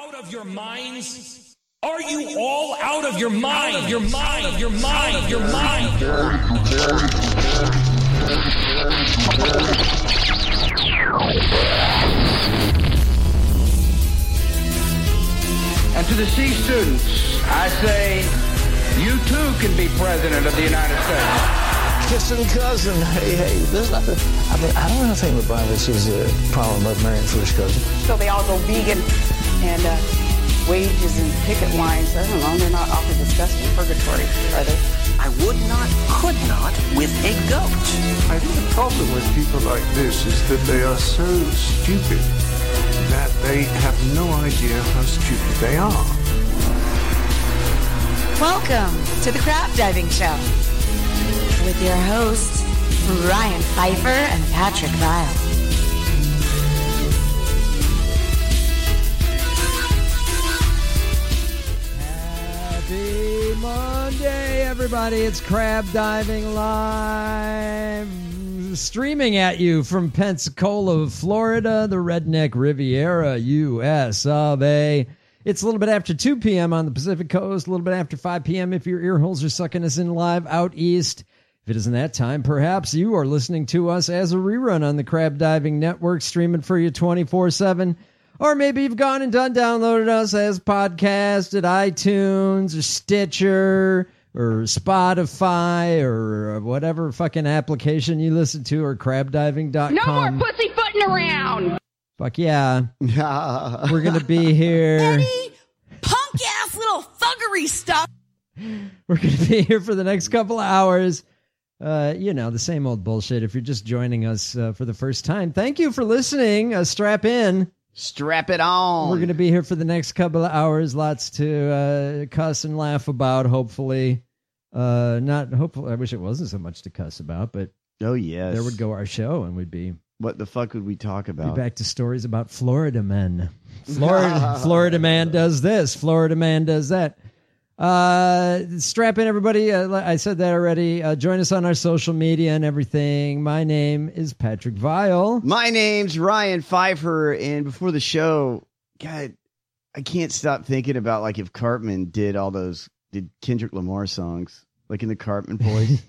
out of your minds? Are you all out of your mind? Your mind. And to the C students, I say, you too can be president of the United States. Kissing cousin, hey, there's nothing. I mean, I don't think LeBron sees a problem with marrying first cousin. So they all go vegan and wages and picket lines. I don't know, they're not awfully disgusting purgatory, are they? I would not, could not with a goat. I think the problem with people like this is that they are so stupid that they have no idea how stupid they are. Welcome to the Crab Diving Show with your hosts, Ryan Pfeiffer and Patrick Vile. Happy Monday, everybody. It's Crab Diving Live, streaming at you from Pensacola, Florida, the Redneck Riviera, U.S. of A. It's a little bit after 2 p.m. on the Pacific Coast, a little bit after 5 p.m. if your ear holes are sucking us in live out east. If it isn't that time, perhaps you are listening to us as a rerun on the Crab Diving Network, streaming for you 24/7. Or maybe you've gone and downloaded us as podcast at iTunes or Stitcher or Spotify or whatever fucking application you listen to, or crabdiving.com. No more pussyfooting around! Fuck yeah. We're going to be here. Any punk-ass little thuggery stuff. We're going to be here for the next couple of hours. The same old bullshit. If you're just joining us for the first time, thank you for listening. Strap in. Strap it on. We're going to be here for the next couple of hours. Lots to cuss and laugh about, hopefully. Not hopefully. I wish it wasn't so much to cuss about, but oh yes, there would go our show, and we'd be... What the fuck would we talk about? Be back to stories about Florida men. Florida man does this. Florida man does that. Strap in, everybody. I said that already. Join us on our social media and everything. My name is Patrick Vile. My name's Ryan Pfeiffer. And before the show, God, I can't stop thinking about like if Cartman did Kendrick Lamar songs, like in the Cartman voice.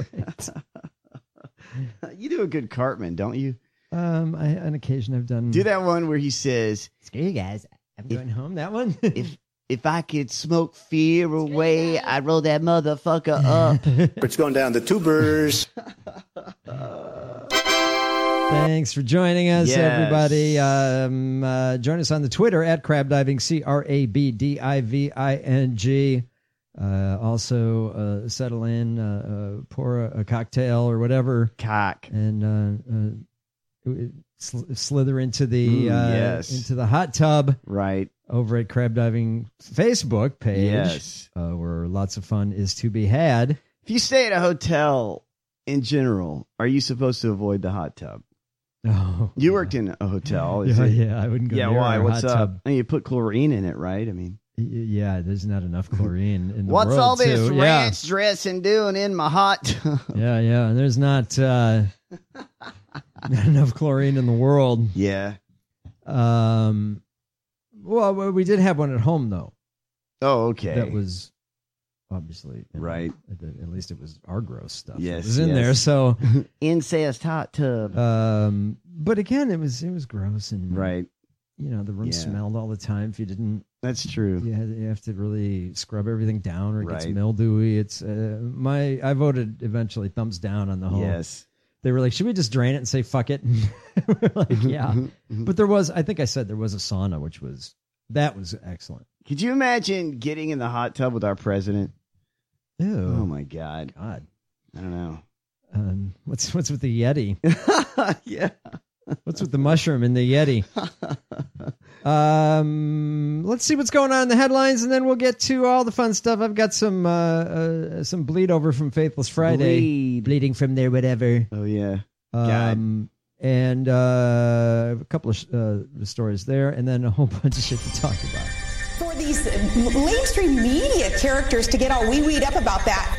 You do a good Cartman, don't you? On occasion I've done. Do that one where he says, "Screw you guys, I'm going home." That one. If I could smoke fear away, I'd roll that motherfucker up. It's going down the tubers. Thanks for joining us, yes, everybody. Join us on the Twitter at crabdiving, CRABDIVING. Also, settle in, pour a cocktail or whatever. Cock. And slither into the yes, into the hot tub. Right. Over at Crab Diving Facebook page. Yes. Where lots of fun is to be had. If you stay at a hotel in general, are you supposed to avoid the hot tub? Oh, you worked in a hotel. Yeah, I wouldn't go near why? a What's hot up? tub. I mean, you put chlorine in it, right? I mean, yeah, there's not enough chlorine in the what's world. All this too. ranch dressing doing in my hot tub? Yeah, and there's not not enough chlorine in the world. Yeah. Well, we did have one at home though. Oh, okay. That was obviously right. At least it was our gross stuff. Yes, it was in there. So incest hot tub. But again, it was gross and right. You know, the room smelled all the time. If you didn't, that's true. You have to really scrub everything down, or it gets right. mildewy. It's I voted eventually thumbs down on the home. Yes. They were like, should we just drain it and say fuck it? We're like, yeah. But I think I said there was a sauna, which was excellent. Could you imagine getting in the hot tub with our president? Ew. Oh my God. I don't know. What's with the Yeti? Yeah. What's with the mushroom and the Yeti? Let's see what's going on in the headlines, and then we'll get to all the fun stuff. I've got some bleed over from Faithless Friday, bleeding from there, whatever. Oh yeah. And a couple of stories there, and then a whole bunch of shit to talk about. For these mainstream media characters to get all wee-weed up about that.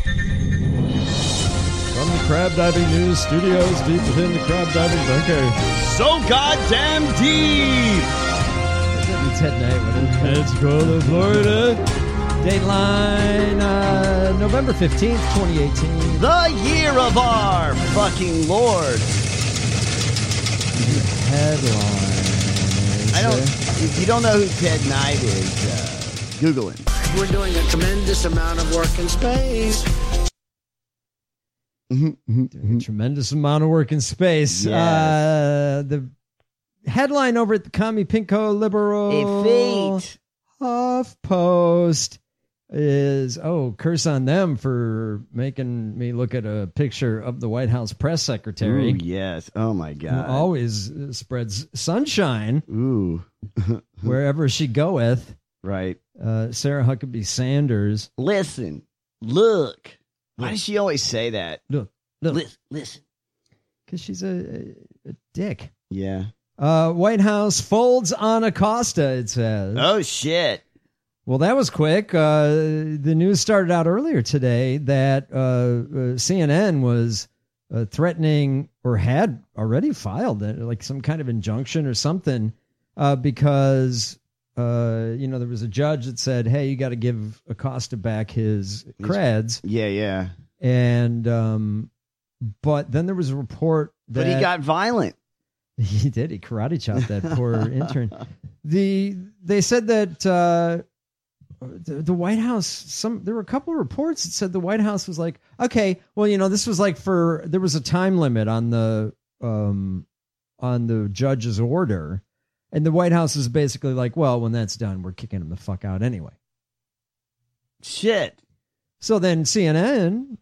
From the Crab Diving News Studios, deep within the Crab Diving bunker. So goddamn deep! Let me Ted Knight with Pensacola, Florida. Dateline, November 15th, 2018. The year of our fucking Lord. Headlines. If you don't know who Ted Knight is, Google him. We're doing a tremendous amount of work in space. Doing a tremendous amount of work in space. Yes. The headline over at the Commie Pinko Liberal A fate. HuffPost is, curse on them for making me look at a picture of the White House press secretary. Ooh, yes. Oh, my God. Who always spreads sunshine Ooh. wherever she goeth. Right. Sarah Huckabee Sanders. Listen. Look. Why does she always say that? Look. Listen. Because she's a dick. Yeah. White House folds on Acosta, it says. Oh, shit. Well, that was quick. The news started out earlier today that CNN was threatening, or had already filed like some kind of injunction or something, because there was a judge that said, "Hey, you got to give Acosta back his creds." Yeah. And but then there was a report that But he got violent. He did. He karate chopped that poor intern. They said that the White House, there were a couple of reports that said the White House was like, okay, well, this was like there was a time limit on the judge's order, and the White House is basically like, well, when that's done, we're kicking him the fuck out anyway. Shit. So then CNN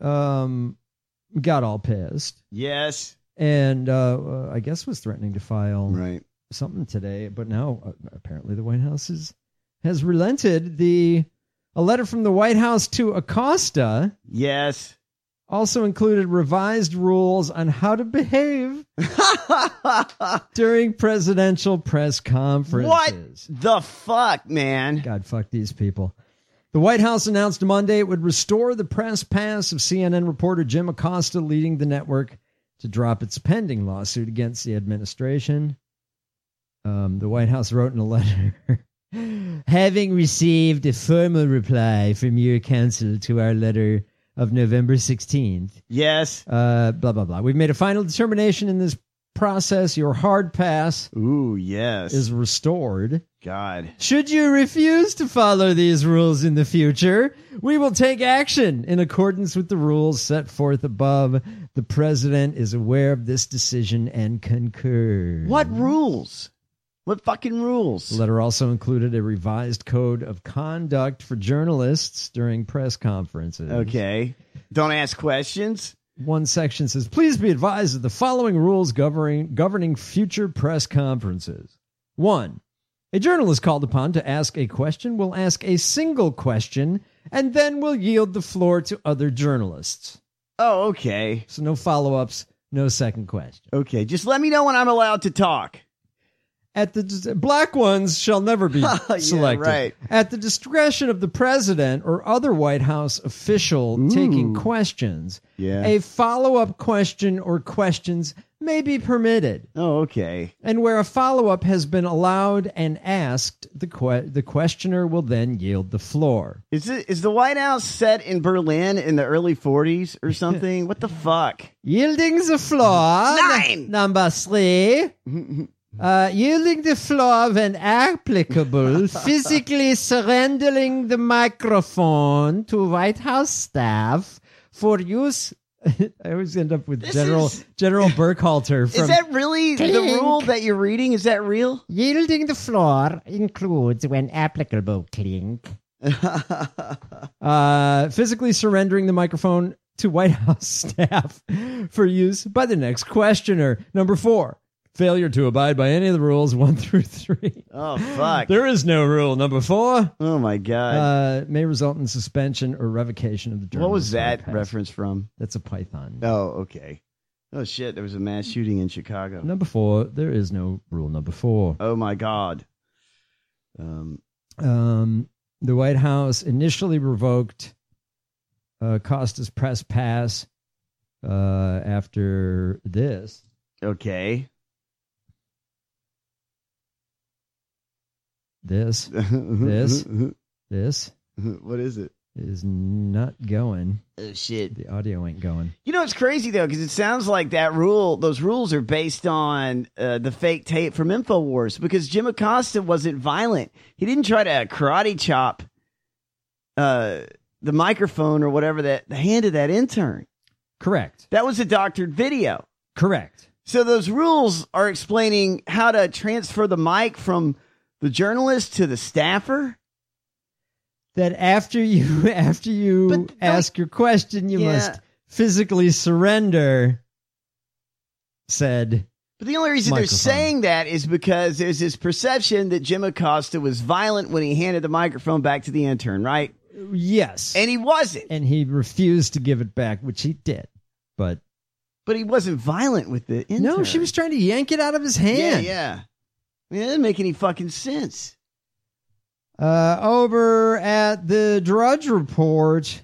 got all pissed. Yes. And I guess was threatening to file something today. But now apparently the White House has relented. A letter from the White House to Acosta also included revised rules on how to behave during presidential press conferences. What the fuck, man? God, fuck these people. The White House announced Monday it would restore the press pass of CNN reporter Jim Acosta, leading the network to drop its pending lawsuit against the administration. The White House wrote in a letter, having received a formal reply from your counsel to our letter of November 16th. Yes. Blah, blah, blah. We've made a final determination in this process. Your hard pass is restored. God. Should you refuse to follow these rules in the future, we will take action in accordance with the rules set forth above. The president is aware of this decision and concurs. What rules? What fucking rules? The letter also included a revised code of conduct for journalists during press conferences. Okay. Don't ask questions. One section says, please be advised of the following rules governing future press conferences. 1. A journalist called upon to ask a question will ask a single question and then will yield the floor to other journalists. Oh, okay. So no follow-ups, no second question. Okay, just let me know when I'm allowed to talk. At the black ones shall never be selected. Yeah, right. At the discretion of the president or other White House official taking questions, a follow-up question or questions may be permitted. Oh, okay. And where a follow-up has been allowed and asked, the questioner will then yield the floor. Is the White House set in Berlin in the early 40s or something? What the fuck? Yielding the floor. 9. Number 3. Yielding the floor when applicable, physically surrendering the microphone to White House staff for use. I always end up with General Burkhalter. Is that really the rule that you're reading? Is that real? Yielding the floor includes when applicable. Clink. Physically surrendering the microphone to White House staff for use by the next questioner. Number 4. Failure to abide by any of the rules 1 through 3. Oh, fuck. There is no rule. Number 4. Oh, my God. May result in suspension or revocation of the journalist. What was that reference from? That's a Python. Oh, okay. Oh, shit. There was a mass shooting in Chicago. Number 4. There is no rule number 4. Oh, my God. The White House initially revoked Costa's press pass after this. Okay. This. What is it? Is not going. Oh, shit. The audio ain't going. You know, it's crazy, though, because it sounds like those rules are based on the fake tape from InfoWars, because Jim Acosta wasn't violent. He didn't try to karate chop the microphone or whatever that the hand of that intern. Correct. That was a doctored video. Correct. So those rules are explaining how to transfer the mic from the journalist to the staffer. That after you ask your question, you must physically surrender said. But the only reason they're saying that is because there's this perception that Jim Acosta was violent when he handed the microphone back to the intern, right? Yes. And he wasn't. And he refused to give it back, which he did. But he wasn't violent with the intern. No, she was trying to yank it out of his hand. Yeah. I mean, that doesn't make any fucking sense. Over at the Drudge Report,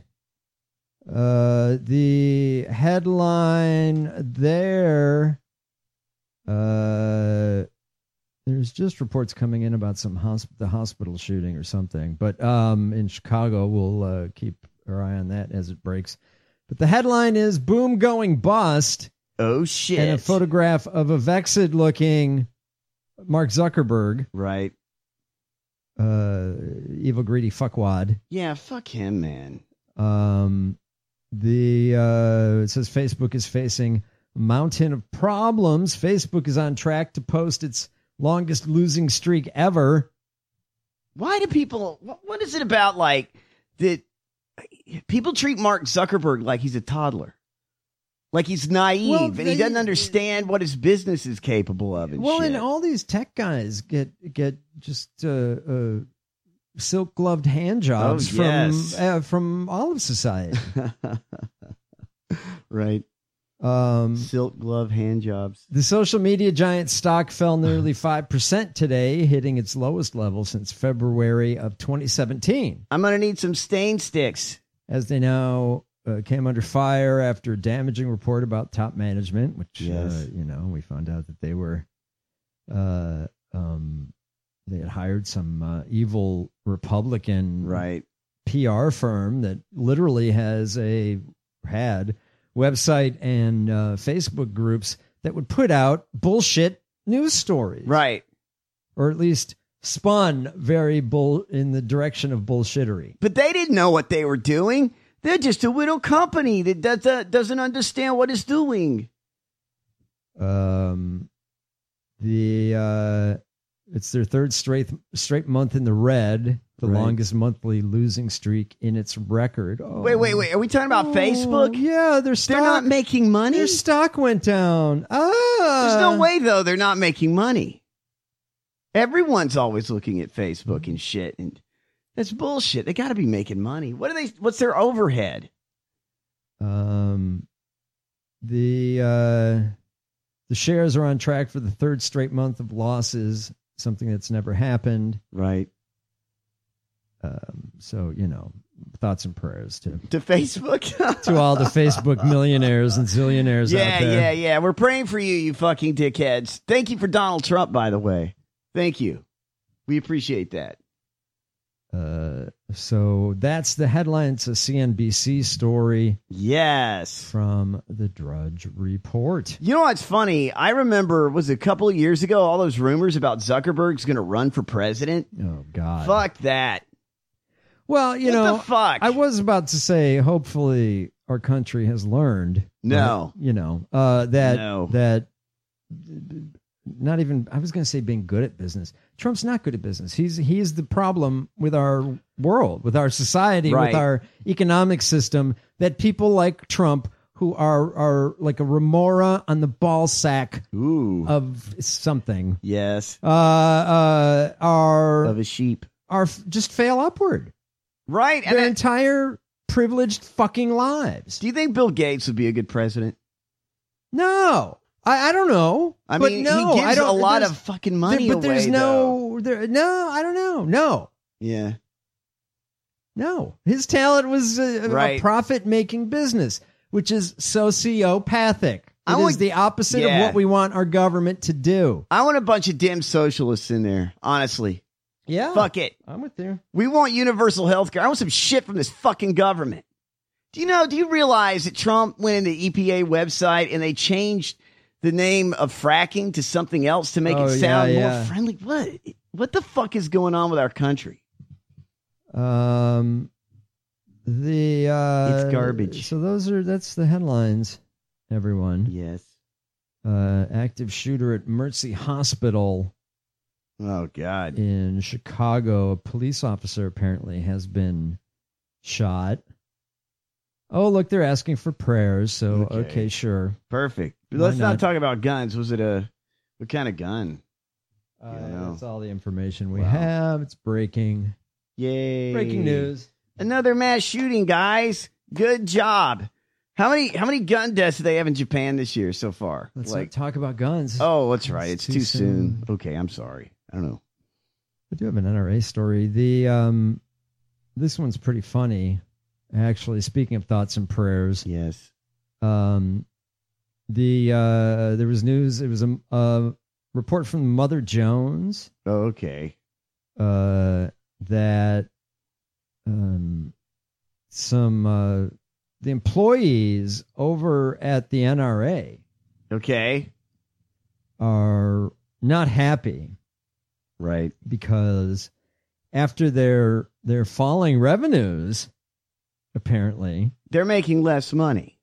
the headline there, there's just reports coming in about the hospital shooting or something. But in Chicago, we'll keep our eye on that as it breaks. But the headline is Boom Going Bust. Oh, shit. And a photograph of a vexed-looking Mark Zuckerberg. Right. Evil, greedy fuckwad. Yeah, fuck him, man. It says Facebook is facing a mountain of problems. Facebook is on track to post its longest losing streak ever. Why do people... What is it about, like, that people treat Mark Zuckerberg like he's a toddler? Like he's naive and he doesn't understand what his business is capable of. And all these tech guys get just silk gloved hand jobs from all of society. Right. Silk glove hand jobs. The social media giant stock fell nearly 5% today, hitting its lowest level since February of 2017. I'm going to need some stain sticks. As they now came under fire after a damaging report about top management, which, we found out that they were, they had hired some evil Republican PR firm that literally had website and Facebook groups that would put out bullshit news stories. Right. Or at least spun very in the direction of bullshittery. But they didn't know what they were doing. They're just a little company that doesn't understand what it's doing. It's their third straight month in the red, the longest monthly losing streak in its record. Oh. Wait. Are we talking about Facebook? Yeah, they're not making money. Their stock went down. There's no way, though, they're not making money. Everyone's always looking at Facebook and shit, and that's bullshit. They got to be making money. What's their overhead? The shares are on track for the third straight month of losses, something that's never happened. Right. So, thoughts and prayers to Facebook, to all the Facebook millionaires and zillionaires out there. Yeah. We're praying for you fucking dickheads. Thank you for Donald Trump, by the way. Thank you. We appreciate that. So that's the headline. It's a CNBC story. Yes. From the Drudge Report. You know what's funny? I remember, was it a couple of years ago, all those rumors about Zuckerberg's going to run for president? Oh, God. Fuck that. Well, what the fuck? I was about to say, hopefully our country has learned. No. That not even, I was going to say being good at business. Trump's not good at business. He is the problem with our world, with our society, with our economic system, that people like Trump, who are like a remora on the ball sack of something. Yes. Are of a sheep. Are just fail upward. Right. Their entire privileged fucking lives. Do you think Bill Gates would be a good president? No. I don't know. I mean, he gives a lot of fucking money but away, there's though. I don't know. No. Yeah. No. His talent was a profit-making business, which is sociopathic. It is the opposite of what we want our government to do. I want a bunch of dim socialists in there, honestly. Yeah. Fuck it. I'm with you. We want universal health care. I want some shit from this fucking government. Do you realize that Trump went into the EPA website and they changed the name of fracking to something else to make it sound more friendly? What the fuck is going on with our country? It's garbage. So that's the headlines, everyone. Yes. Active shooter at Mercy Hospital. Oh, God. In Chicago, a police officer apparently has been shot. Oh, look, they're asking for prayers. So, okay sure. Perfect. Let's not talk about guns. Was it what kind of gun? That's all the information we have. It's breaking. Yay. Breaking news. Another mass shooting, guys. Good job. How many gun deaths do they have in Japan this year so far? Let's not talk about guns. Oh, that's right. It's too soon. Okay, I'm sorry. I don't know. I do have an NRA story. This one's pretty funny. Actually, speaking of thoughts and prayers. Yes. There was news. It was a report from Mother Jones. Oh, okay. That the employees over at the NRA, are not happy, right? Because after their falling revenues, apparently they're making less money.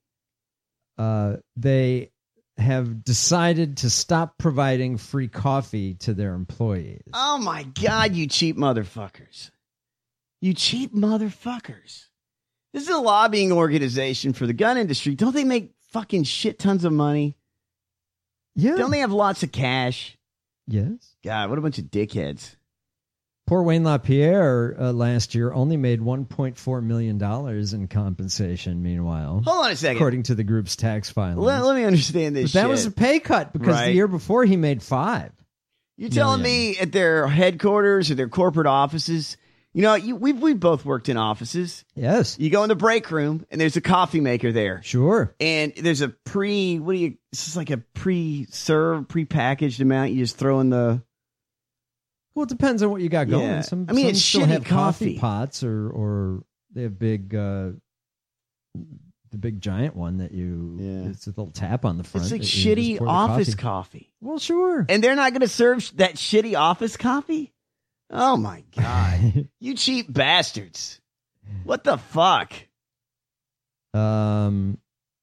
They have decided to stop providing free coffee to their employees. Oh my God, you cheap motherfuckers. You cheap motherfuckers. This is a lobbying organization for the gun industry. Don't they make fucking shit tons of money? Yeah. Don't they have lots of cash? Yes. God, what a bunch of dickheads. Poor Wayne LaPierre last year only made $1.4 million in compensation, meanwhile. Hold on a second. According to the group's tax filing. Let me understand this But that was a pay cut because the year before he made $5 You're telling me at their headquarters or their corporate offices, we both worked in offices. Yes. You go in the break room and there's a coffee maker there. Sure. And there's a this is like a pre-served, pre-packaged amount. You just throw in the... Well, it depends on what you got going. Yeah. Some it's still shitty have coffee pots or they have the big giant one that it's a little tap on the front. It's like shitty office coffee. Well, sure. And they're not going to serve that shitty office coffee? Oh, my God. You cheap bastards. What the fuck? The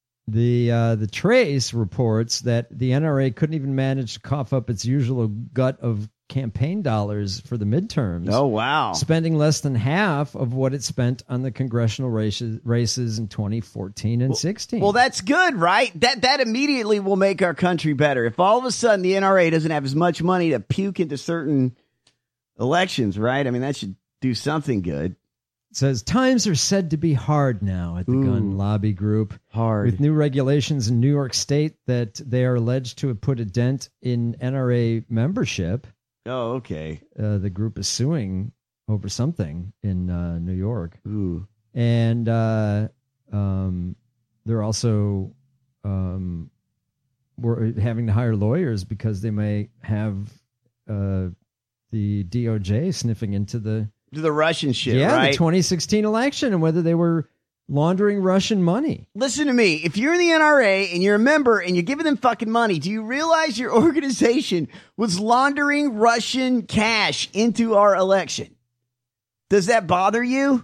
Trace reports that the NRA couldn't even manage to cough up its usual gut of campaign dollars for the midterms. Oh, wow. Spending less than half of what it spent on the congressional races in 2014 and 16. Well, that's good, right? That immediately will make our country better. If all of a sudden the NRA doesn't have as much money to puke into certain elections, right? I mean, that should do something good. It says times are said to be hard now at the gun lobby group. Hard. With new regulations in New York State that they are alleged to have put a dent in NRA membership. Oh, okay. The group is suing over something in New York. Ooh. And they're also we're having to hire lawyers because they may have the DOJ sniffing into the Russian shit, right? The 2016 election and whether they were laundering Russian money. Listen to me. If you're in the NRA and you're a member and you're giving them fucking money, do you realize your organization was laundering Russian cash into our election? Does that bother you?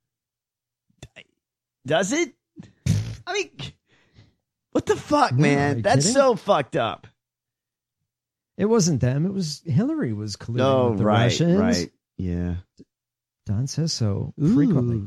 Does it? I mean, what the fuck, man? That's kidding? so fucked up. It wasn't them. It was Hillary was colluding with the Russians. Right. Yeah. Don says so Ooh. frequently.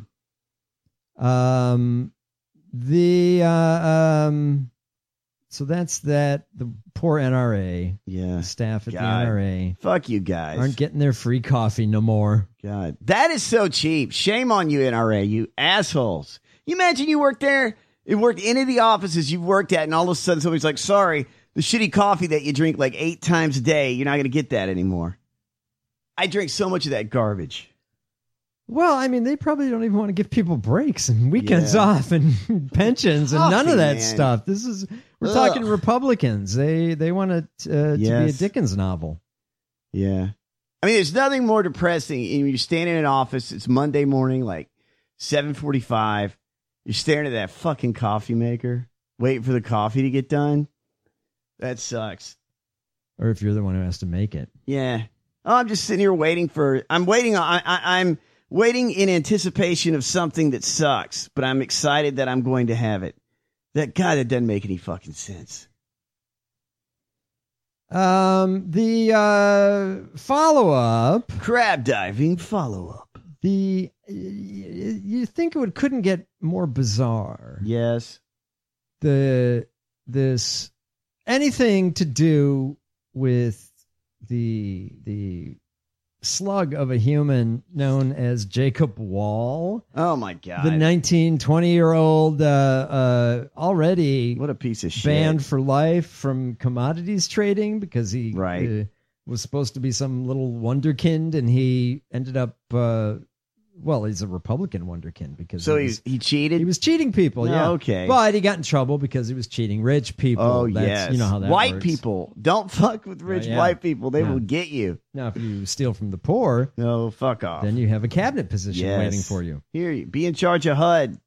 So that's that. The poor NRA, staff at the NRA, fuck you guys, aren't getting their free coffee no more. God, that is so cheap. Shame on you, NRA, you assholes. You imagine you worked there, you worked any of the offices you've worked at, and all of a sudden somebody's like, "Sorry, the shitty coffee that you drink like 8 times a day, you're not going to get that anymore." I drink so much of that garbage. Well, I mean, they probably don't even want to give people breaks and weekends off and pensions and none of that stuff. We're talking Republicans. They want it to be a Dickens novel. Yeah. I mean, there's nothing more depressing. You're standing in an office. It's Monday morning, like 7:45. You're staring at that fucking coffee maker, waiting for the coffee to get done. That sucks. Or if you're the one who has to make it. Yeah. Oh, I'm just sitting here waiting for. I'm waiting in anticipation of something that sucks, but I'm excited that I'm going to have it. That doesn't make any fucking sense. The follow-up. Crab diving follow-up. You think it couldn't get more bizarre. Yes. This anything to do with the slug of a human known as Jacob Wall. Oh my God. The 20-year-old already what a piece of shit. Banned for life from commodities trading because he was supposed to be some little wonderkind, and he ended up he's a Republican wonderkind because he cheated. He was cheating people. Yeah, okay. But he got in trouble because he was cheating rich people. Oh, yes. You know how that white works. people. Don't fuck with rich white people. They will get you. Now, if you steal from the poor, no, fuck off. Then you have a cabinet position waiting for you. Here, be in charge of HUD.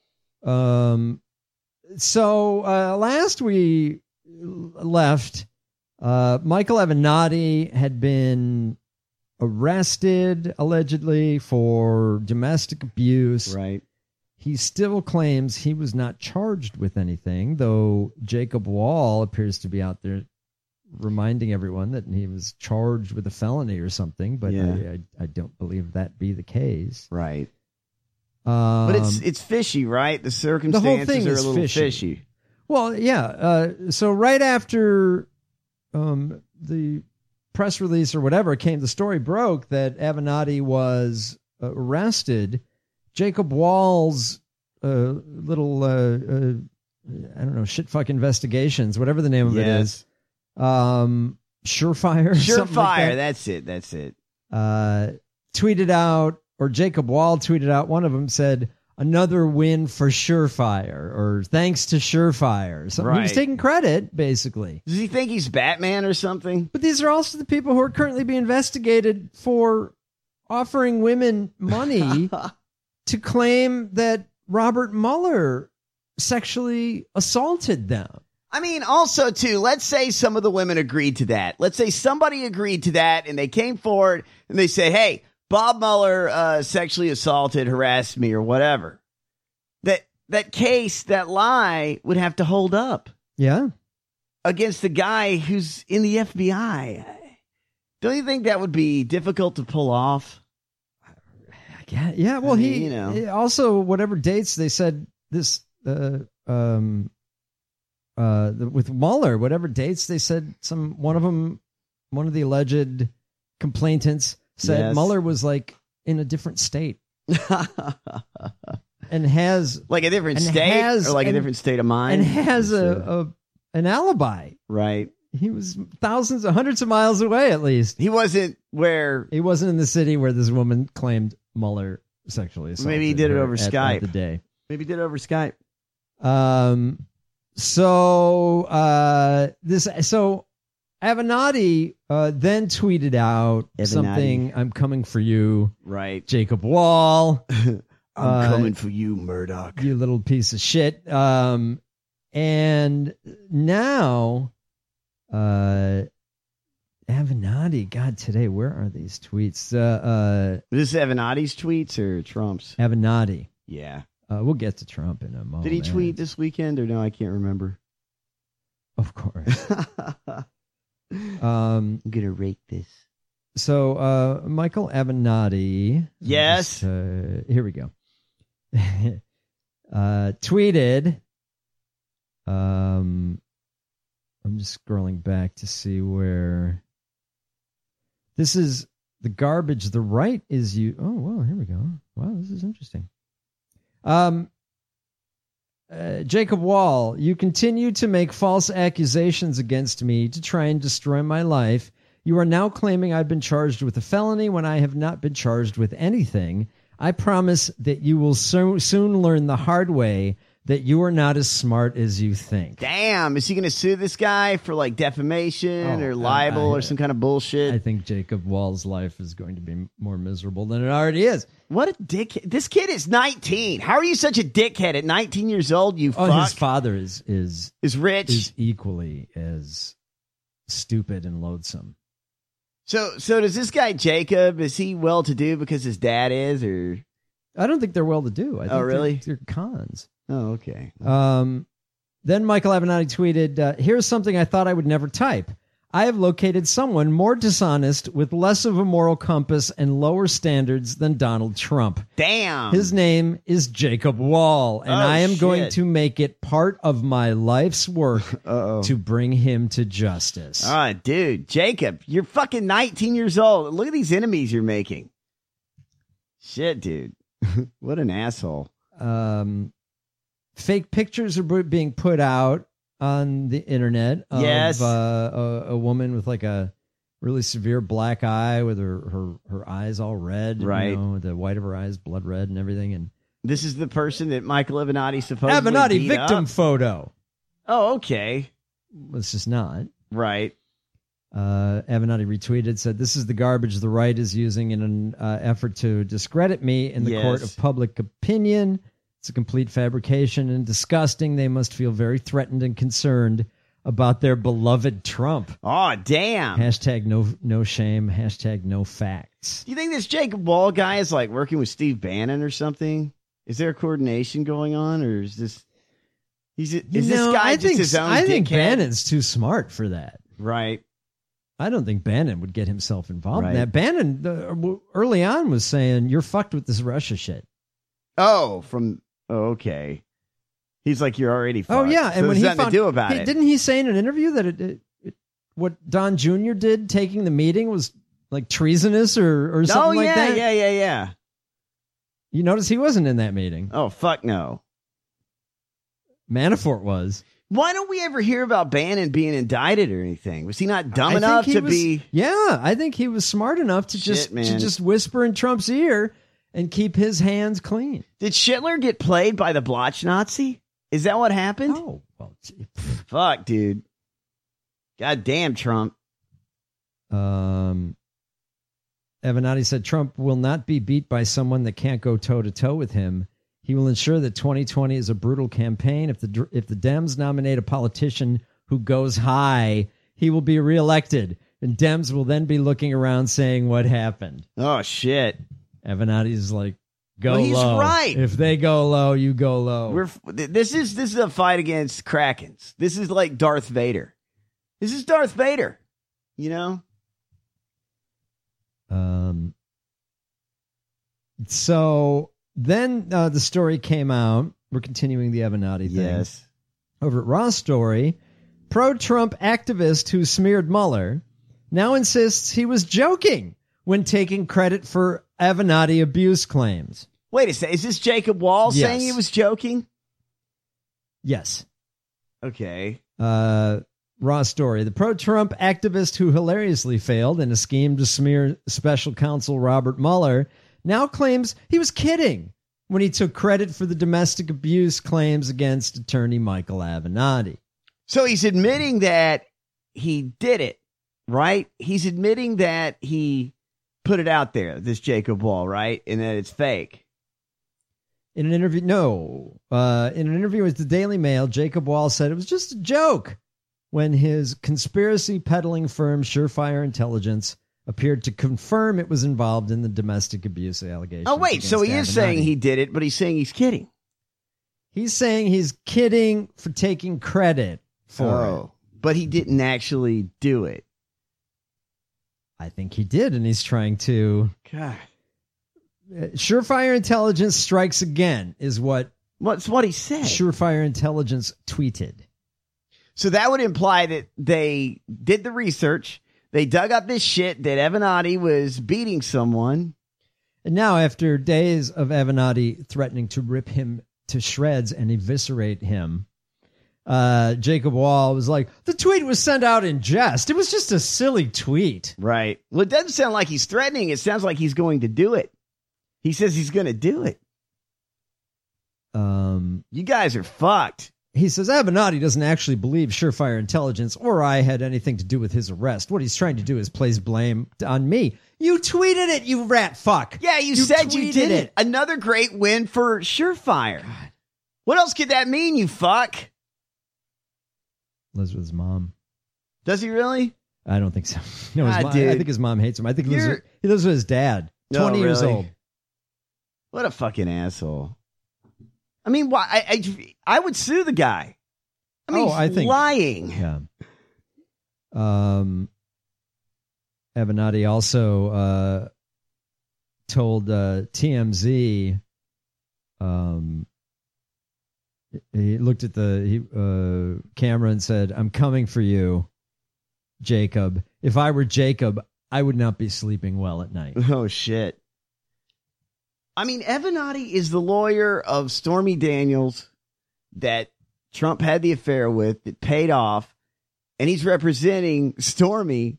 So last we left, Michael Avenatti had been arrested allegedly for domestic abuse. Right. He still claims he was not charged with anything, though Jacob Wall appears to be out there reminding everyone that he was charged with a felony or something, but I don't believe that be the case. Right. But it's fishy, right? The circumstances the whole thing are is a little fishy. Well, yeah. So right after the press release or whatever the story broke that Avenatti was arrested, Jacob Wall's little I don't know, shitfuck investigations, whatever the name of it is, Surefire, like that's it. Tweeted out, or Jacob Wall tweeted out, one of them said, "Another win for Surefire," or "Thanks to Surefire." So he was taking credit, basically. Does he think he's Batman or something? But these are also the people who are currently being investigated for offering women money to claim that Robert Mueller sexually assaulted them. I mean, also, too, let's say some of the women agreed to that. Let's say somebody agreed to that and they came forward and they say, hey, Bob Mueller sexually assaulted, harassed me or whatever. That case, that lie would have to hold up. Yeah. Against the guy who's in the FBI. Don't you think that would be difficult to pull off? Yeah. Well, he also, whatever dates they said this, with Mueller, whatever dates they said, one of the alleged complainants said Mueller was like in a different state. And has like a different state or like a different state of mind, and has an alibi. Right. He was hundreds of miles away, at least. He wasn't in the city where this woman claimed Mueller sexually assaulted. Maybe he did it over Skype. At the day. Maybe he did it over Skype. So Avenatti then tweeted out something. "I'm coming for you, right, Jacob Wall. I'm coming for you, Murdoch. You little piece of shit." And now, Avenatti. God, today, where are these tweets? Is this Avenatti's tweets or Trump's? Avenatti. Yeah. We'll get to Trump in a moment. Did he tweet this weekend or no? I can't remember. Of course. I'm gonna rake this. So Michael Avenatti. Yes. Here we go. Tweeted. I'm just scrolling back to see where. This is the garbage. The right is you. Oh well, here we go. Wow, this is interesting. Jacob Wall, you continue to make false accusations against me to try and destroy my life. You are now claiming I've been charged with a felony when I have not been charged with anything. I promise that you will soon learn the hard way that you are not as smart as you think. Damn, is he going to sue this guy for like defamation or libel or some kind of bullshit? I think Jacob Wall's life is going to be more miserable than it already is. What a dick! This kid is 19. How are you such a dickhead at 19 years old? You fuck. His father is rich, is equally as stupid and loathsome. So does this guy Jacob? Is he well to do because his dad is, or? I don't think they're well to do. I think really? They're cons. Oh, okay. Then Michael Avenatti tweeted, here's something I thought I would never type. I have located someone more dishonest with less of a moral compass and lower standards than Donald Trump. Damn. His name is Jacob Wall, and I am going to make it part of my life's work to bring him to justice. All right, dude. Jacob, you're fucking 19 years old. Look at these enemies you're making. Shit, dude. What an asshole. Fake pictures are being put out on the internet of a woman with like a really severe black eye with her eyes all red, right? You know, the white of her eyes blood red and everything. And this is the person that Michael Avenatti supposedly Avenatti beat victim up. photo. Oh, okay. It's just not right. Avenatti retweeted, said, "This is the garbage the right is using in an effort to discredit me in the court of public opinion. It's a complete fabrication and disgusting. They must feel very threatened and concerned about their beloved Trump." Oh, damn. Hashtag no shame. Hashtag no facts. Do you think this Jacob Wall guy is like working with Steve Bannon or something? Is there coordination going on, or is this this guy just his own I think dickhead? Bannon's too smart for that. Right. I don't think Bannon would get himself involved in Right. that. Bannon early on was saying, "You're fucked with this Russia shit." Oh, okay. He's like, you're already fucked. Oh yeah, and so when there's he nothing found, to do about it. didn't he say in an interview that what Don Jr. did taking the meeting was like treasonous or something like that? Yeah. You notice he wasn't in that meeting. Oh fuck no. Manafort was. Why don't we ever hear about Bannon being indicted or anything? Was he not dumb enough to be? Yeah, I think he was smart enough to just whisper in Trump's ear and keep his hands clean. Did Schindler get played by the Blotch Nazi? Is that what happened? Oh, well, fuck, dude. God damn, Trump. Avenatti said Trump will not be beat by someone that can't go toe-to-toe with him. He will ensure that 2020 is a brutal campaign. If the Dems nominate a politician who goes high, he will be reelected. And Dems will then be looking around saying, what happened? Oh, shit. Avenatti's like, go he's low. Right. If they go low, you go low. This is a fight against Krakens. This is like Darth Vader. This is Darth Vader. You know? So then the story came out. We're continuing the Avenatti thing. Yes. Over at Raw Story, pro-Trump activist who smeared Mueller now insists he was joking when taking credit for Avenatti abuse claims. Wait a second. Is this Jacob Wall saying he was joking? Yes. Okay. Raw Story. The pro-Trump activist who hilariously failed in a scheme to smear special counsel Robert Mueller now claims he was kidding when he took credit for the domestic abuse claims against attorney Michael Avenatti. So he's admitting that he did it, right? He's admitting that he put it out there, this Jacob Wall, right? And that it's fake. In an interview, in an interview with the Daily Mail, Jacob Wall said it was just a joke when his conspiracy peddling firm Surefire Intelligence appeared to confirm it was involved in the domestic abuse allegations. Oh, wait. So he is saying he did it, but he's saying he's kidding. He's saying he's kidding for taking credit for it. But he didn't actually do it. I think he did, and he's trying to. God. Surefire Intelligence strikes again is what's what he said. Surefire Intelligence tweeted. So that would imply that they did the research. They dug up this shit that Avenatti was beating someone. And now, after days of Avenatti threatening to rip him to shreds and eviscerate him, Jacob Wall was like, the tweet was sent out in jest. It was just a silly tweet. Right. Well, it doesn't sound like he's threatening. It sounds like he's going to do it. He says he's going to do it. You guys are fucked. He says Avenatti doesn't actually believe Surefire Intelligence or I had anything to do with his arrest. What he's trying to do is place blame on me. You tweeted it, you rat fuck. Yeah, you said you did it. Another great win for Surefire. God. What else could that mean, you fuck? Elizabeth's mom. Does he really? I don't think so. No, his mom, I think his mom hates him. I think he lives with his dad. 20 years old. What a fucking asshole. I mean, why? I would sue the guy. I mean, I think lying. Yeah. Avenatti also told TMZ. He looked at the camera and said, "I'm coming for you, Jacob. If I were Jacob, I would not be sleeping well at night." Oh shit. I mean, Avenatti is the lawyer of Stormy Daniels that Trump had the affair with, that paid off, and he's representing Stormy.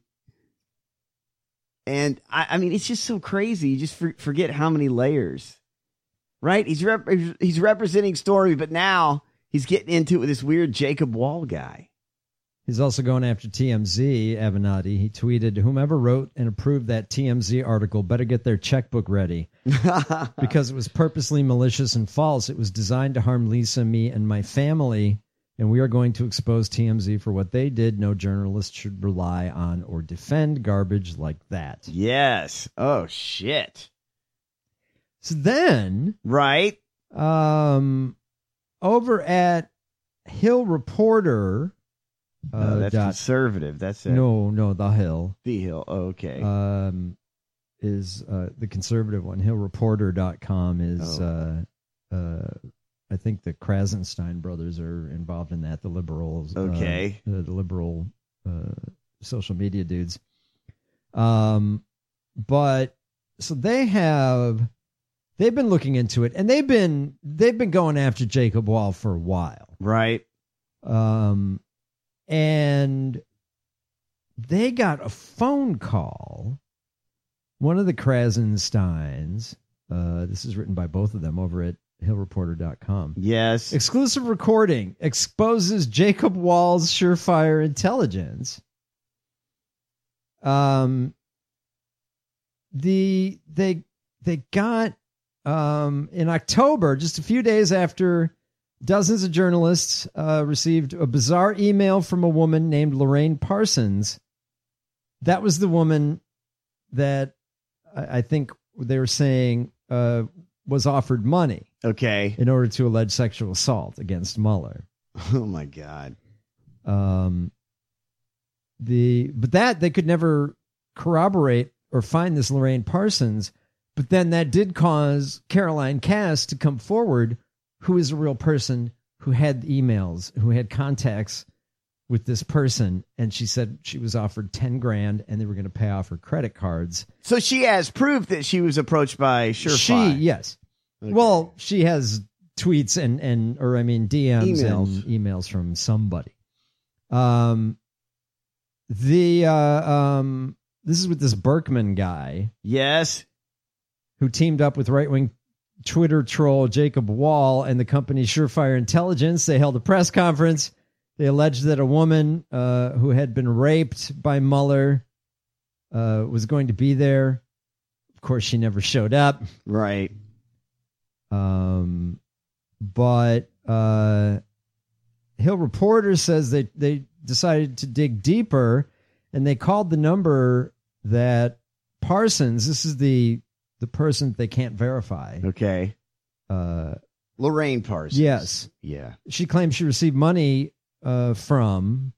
And I mean, it's just so crazy. You just forget how many layers, right? He's representing Stormy, but now he's getting into it with this weird Jacob Wall guy. He's also going after TMZ, Avenatti. He tweeted, "Whomever wrote and approved that TMZ article better get their checkbook ready because it was purposely malicious and false. It was designed to harm Lisa, me, and my family, and we are going to expose TMZ for what they did. No journalist should rely on or defend garbage like that." Yes. Oh, shit. So then... Right. Over at Hill Reporter... that's conservative. That's it. No, The Hill. The Hill. Oh, okay. Is the conservative one. HillReporter.com is, I think the Krasenstein brothers are involved in that. The liberals. Okay. The liberal social media dudes. But so they've been looking into it, and they've been going after Jacob Wall for a while. Right. And they got a phone call. One of the Krasensteins, this is written by both of them over at HillReporter.com. Yes. Exclusive recording exposes Jacob Wall's Surefire Intelligence. They got in October, just a few days after dozens of journalists received a bizarre email from a woman named Lorraine Parsons. That was the woman that I think they were saying was offered money. Okay. In order to allege sexual assault against Mueller. Oh my God. But that they could never corroborate or find this Lorraine Parsons. But then that did cause Caroline Cass to come forward, who is a real person who had emails, who had contacts with this person. And she said she was offered $10,000 and they were going to pay off her credit cards. So she has proof that she was approached by Surefire. Yes. Okay. Well, she has tweets and DMs and emails from somebody. This is with this Berkman guy. Yes. Who teamed up with right-wing Twitter troll Jacob Wall and the company Surefire Intelligence. They held a press conference. They alleged that a woman who had been raped by Mueller was going to be there. Of course, she never showed up. Right. But Hill Reporter says they decided to dig deeper, and they called the number that Parsons, this is the person they can't verify. Okay. Lorraine Parsons. Yes. Yeah. She claims she received money offers from.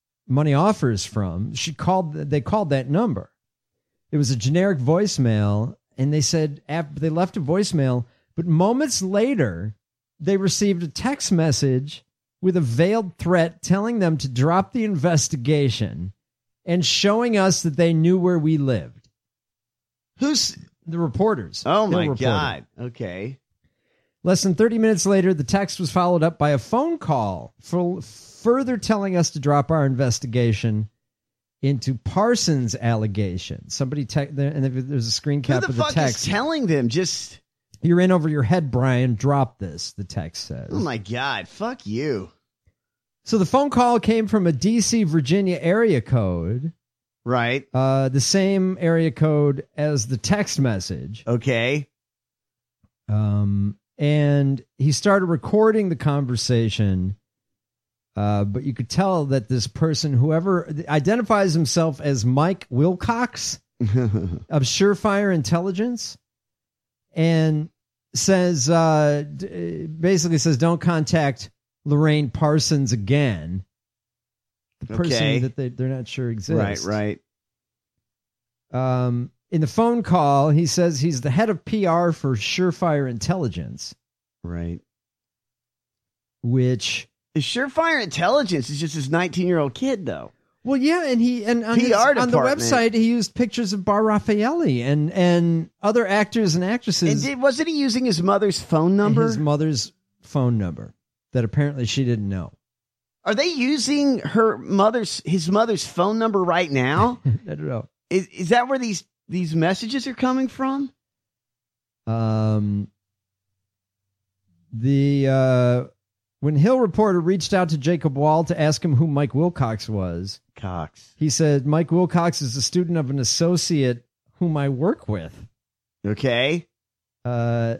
They called that number. It was a generic voicemail, and they said after they left a voicemail, but moments later, they received a text message with a veiled threat telling them to drop the investigation and showing us that they knew where we lived. Who's the reporters? Oh, my God. Okay. Less than 30 minutes later, the text was followed up by a phone call for further telling us to drop our investigation into Parsons' allegation. Somebody and there's a screen cap of the text. Who the fuck is telling them? Just You're in over your head, Brian. Drop this, the text says. Oh, my God. Fuck you. So the phone call came from a D.C., Virginia area code. Right. The same area code as the text message. Okay. And he started recording the conversation, but you could tell that this person, whoever identifies himself as Mike Wilcox of Surefire Intelligence, and says, basically says, don't contact Lorraine Parsons again. The person that they're not sure exists. Right. In the phone call, he says he's the head of PR for Surefire Intelligence. Right. Which Surefire Intelligence is just his 19-year-old kid, though. Well, yeah, and on the website he used pictures of Bar Raffaelli and other actors and actresses. And wasn't he using his mother's phone number? His mother's phone number that apparently she didn't know. Are they using his mother's phone number right now? I don't know. Is that where these messages are coming from? When Hill Reporter reached out to Jacob Wall to ask him who Mike Wilcox was, Cox. He said, Mike Wilcox is a student of an associate whom I work with. Okay. Hill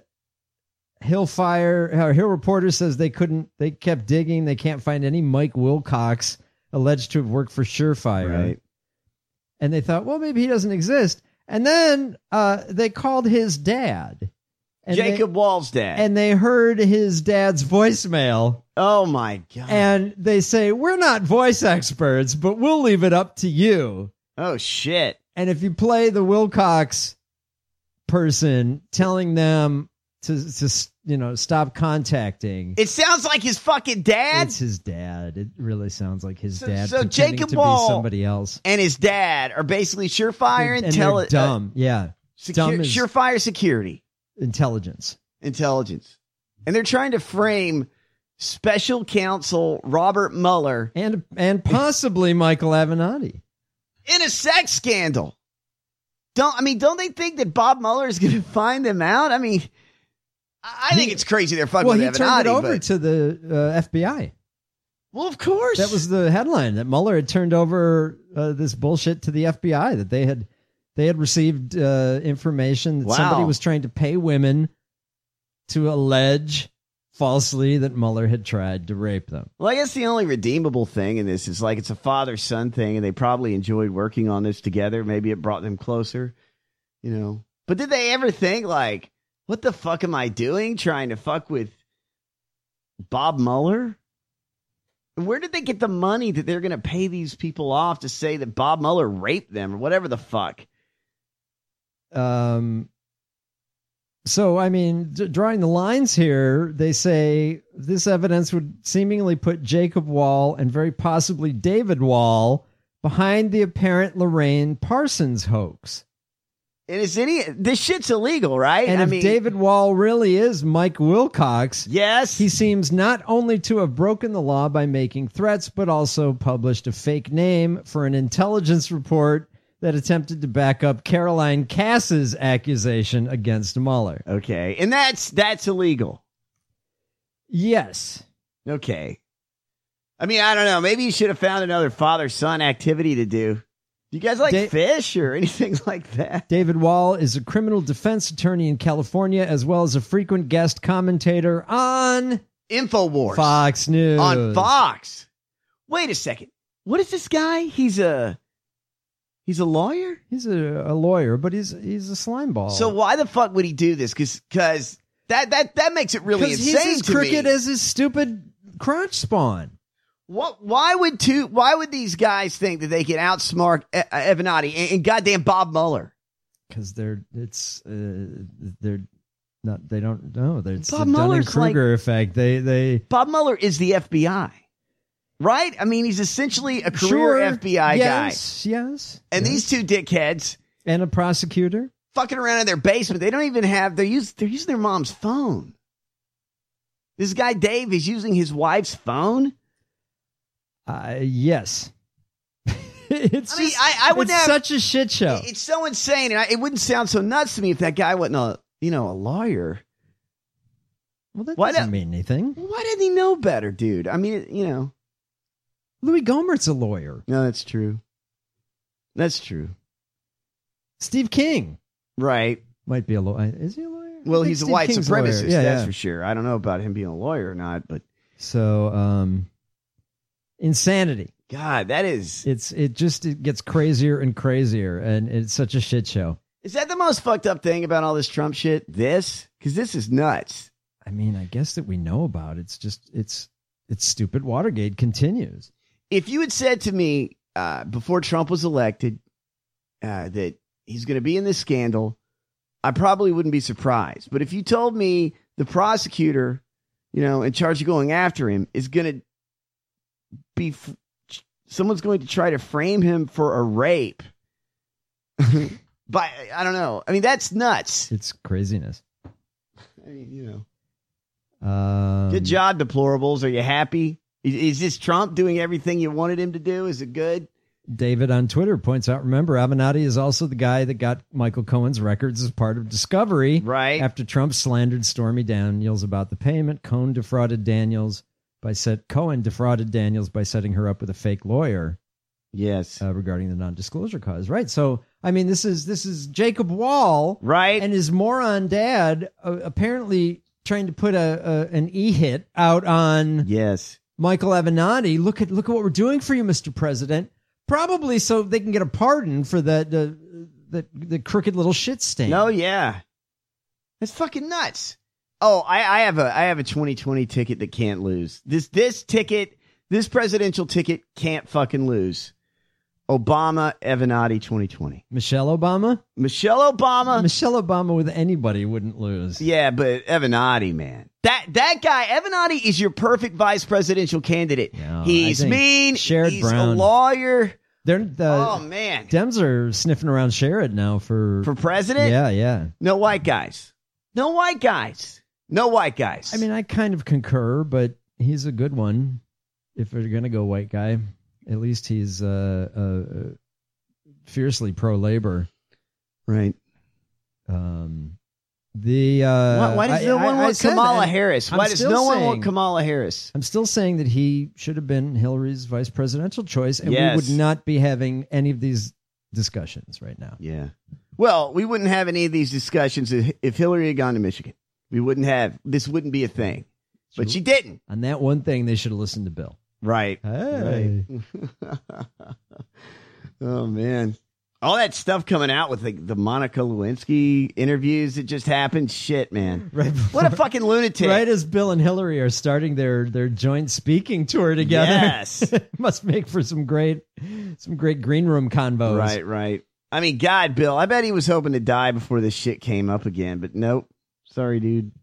Reporter says they kept digging. They can't find any Mike Wilcox alleged to have worked for Surefire. Right. And they thought, well, maybe he doesn't exist. And then they called his dad. Jacob Wall's dad. And they heard his dad's voicemail. Oh, my God. And they say, we're not voice experts, but we'll leave it up to you. Oh, shit. And if you play the Wilcox person telling them to stop contacting. It sounds like his fucking dad. It's his dad. It really sounds like his dad. So Jacob Wall be somebody else and his dad are basically Surefire Intelligence. Dumb. Yeah. Surefire Security. Intelligence. And they're trying to frame special counsel Robert Mueller and possibly Michael Avenatti in a sex scandal. Don't they think that Bob Mueller is going to find them out? I mean, I think it's crazy they're fucking with Avenatti. Well, he turned it over to the FBI. Well, of course. That was the headline, that Mueller had turned over this bullshit to the FBI, that they had received information that somebody was trying to pay women to allege falsely that Mueller had tried to rape them. Well, I guess the only redeemable thing in this is like it's a father-son thing, and they probably enjoyed working on this together. Maybe it brought them closer, But did they ever think, like, what the fuck am I doing trying to fuck with Bob Mueller? Where did they get the money that they're going to pay these people off to say that Bob Mueller raped them or whatever the fuck? So, I mean, drawing the lines here, they say this evidence would seemingly put Jacob Wall and very possibly David Wall behind the apparent Lorraine Parsons hoax. And this shit's illegal, right? And if David Wall really is Mike Wilcox, yes, he seems not only to have broken the law by making threats, but also published a fake name for an intelligence report that attempted to back up Caroline Cass's accusation against Mueller. Okay, and that's illegal. Yes. Okay. I mean, I don't know. Maybe you should have found another father-son activity to do. Do you guys like fish or anything like that? David Wall is a criminal defense attorney in California, as well as a frequent guest commentator on InfoWars. Fox News. On Fox. Wait a second. What is this guy? He's a lawyer? He's a lawyer, but he's a slime ball. So why the fuck would he do this? Because that makes it really insane to me. He's as crooked as his stupid crotch spawn. Why would these guys think that they can outsmart Avenatti and goddamn Bob Mueller? Because they don't know. It's the Dunning-Kruger effect. Bob Mueller is the FBI. Right? I mean, he's essentially a career FBI guy. Yes. And these two dickheads. And a prosecutor. Fucking around in their basement. They don't even have, they're using their mom's phone. This guy, Dave, is using his wife's phone? Yes. It's such a shit show. It's so insane. And it wouldn't sound so nuts to me if that guy wasn't a lawyer. Well, that Why doesn't not- mean anything. Why didn't he know better, dude? I mean, you know. Louis Gohmert's a lawyer. No, that's true. That's true. Steve King Right. might be a lawyer. Is he a lawyer? Well, I think he's a Steve white King's supremacist, lawyer. that's for sure. I don't know about him being a lawyer or not, but So, insanity. God, that is... It gets crazier and crazier, and it's such a shit show. Is that the most fucked up thing about all this Trump shit? This? Because this is nuts. I mean, I guess that we know about it. It's just it's stupid. Watergate continues. If you had said to me before Trump was elected that he's going to be in this scandal, I probably wouldn't be surprised. But if you told me the prosecutor, in charge of going after him is going to be, someone's going to try to frame him for a rape. But I don't know. I mean, that's nuts. It's craziness. I mean, good job, deplorables. Are you happy? Is this Trump doing everything you wanted him to do? Is it good? David on Twitter points out, remember, Avenatti is also the guy that got Michael Cohen's records as part of Discovery. Right. After Trump slandered Stormy Daniels about the payment, Cohen defrauded Daniels by setting her up with a fake lawyer. Yes. Regarding the non-disclosure clause. Right. So, I mean, this is Jacob Wall. Right. And his moron dad apparently trying to put an e-hit out on Michael Avenatti. Look at what we're doing for you, Mr. President. Probably so they can get a pardon for the crooked little shit stain. Oh, yeah. That's fucking nuts. Oh, I have a 2020 ticket that can't lose. This presidential ticket can't fucking lose. Obama, Avenatti, 2020. Michelle Obama with anybody wouldn't lose. Yeah, but Avenatti, man. That guy, Avenatti, is your perfect vice presidential candidate. No, he's mean. Sherrod he's Brown. a lawyer. Oh, man. Dems are sniffing around Sherrod now for president? Yeah. No white guys. I mean, I kind of concur, but he's a good one. If we're going to go white guy, at least he's fiercely pro-labor. Right. Why does no one want Kamala Harris? Why does no one want Kamala Harris? I'm still saying that he should have been Hillary's vice presidential choice, and we would not be having any of these discussions right now. Yeah. Well, we wouldn't have any of these discussions if Hillary had gone to Michigan. This wouldn't be a thing. But she didn't. On that one thing, they should have listened to Bill. Right. Hey. Right. Oh, man. All that stuff coming out with the Monica Lewinsky interviews that just happened. Shit, man. Right before, what a fucking lunatic. Right as Bill and Hillary are starting their joint speaking tour together. Yes. Must make for some great green room convos. Right. I mean, God, Bill, I bet he was hoping to die before this shit came up again, but nope. Sorry, dude.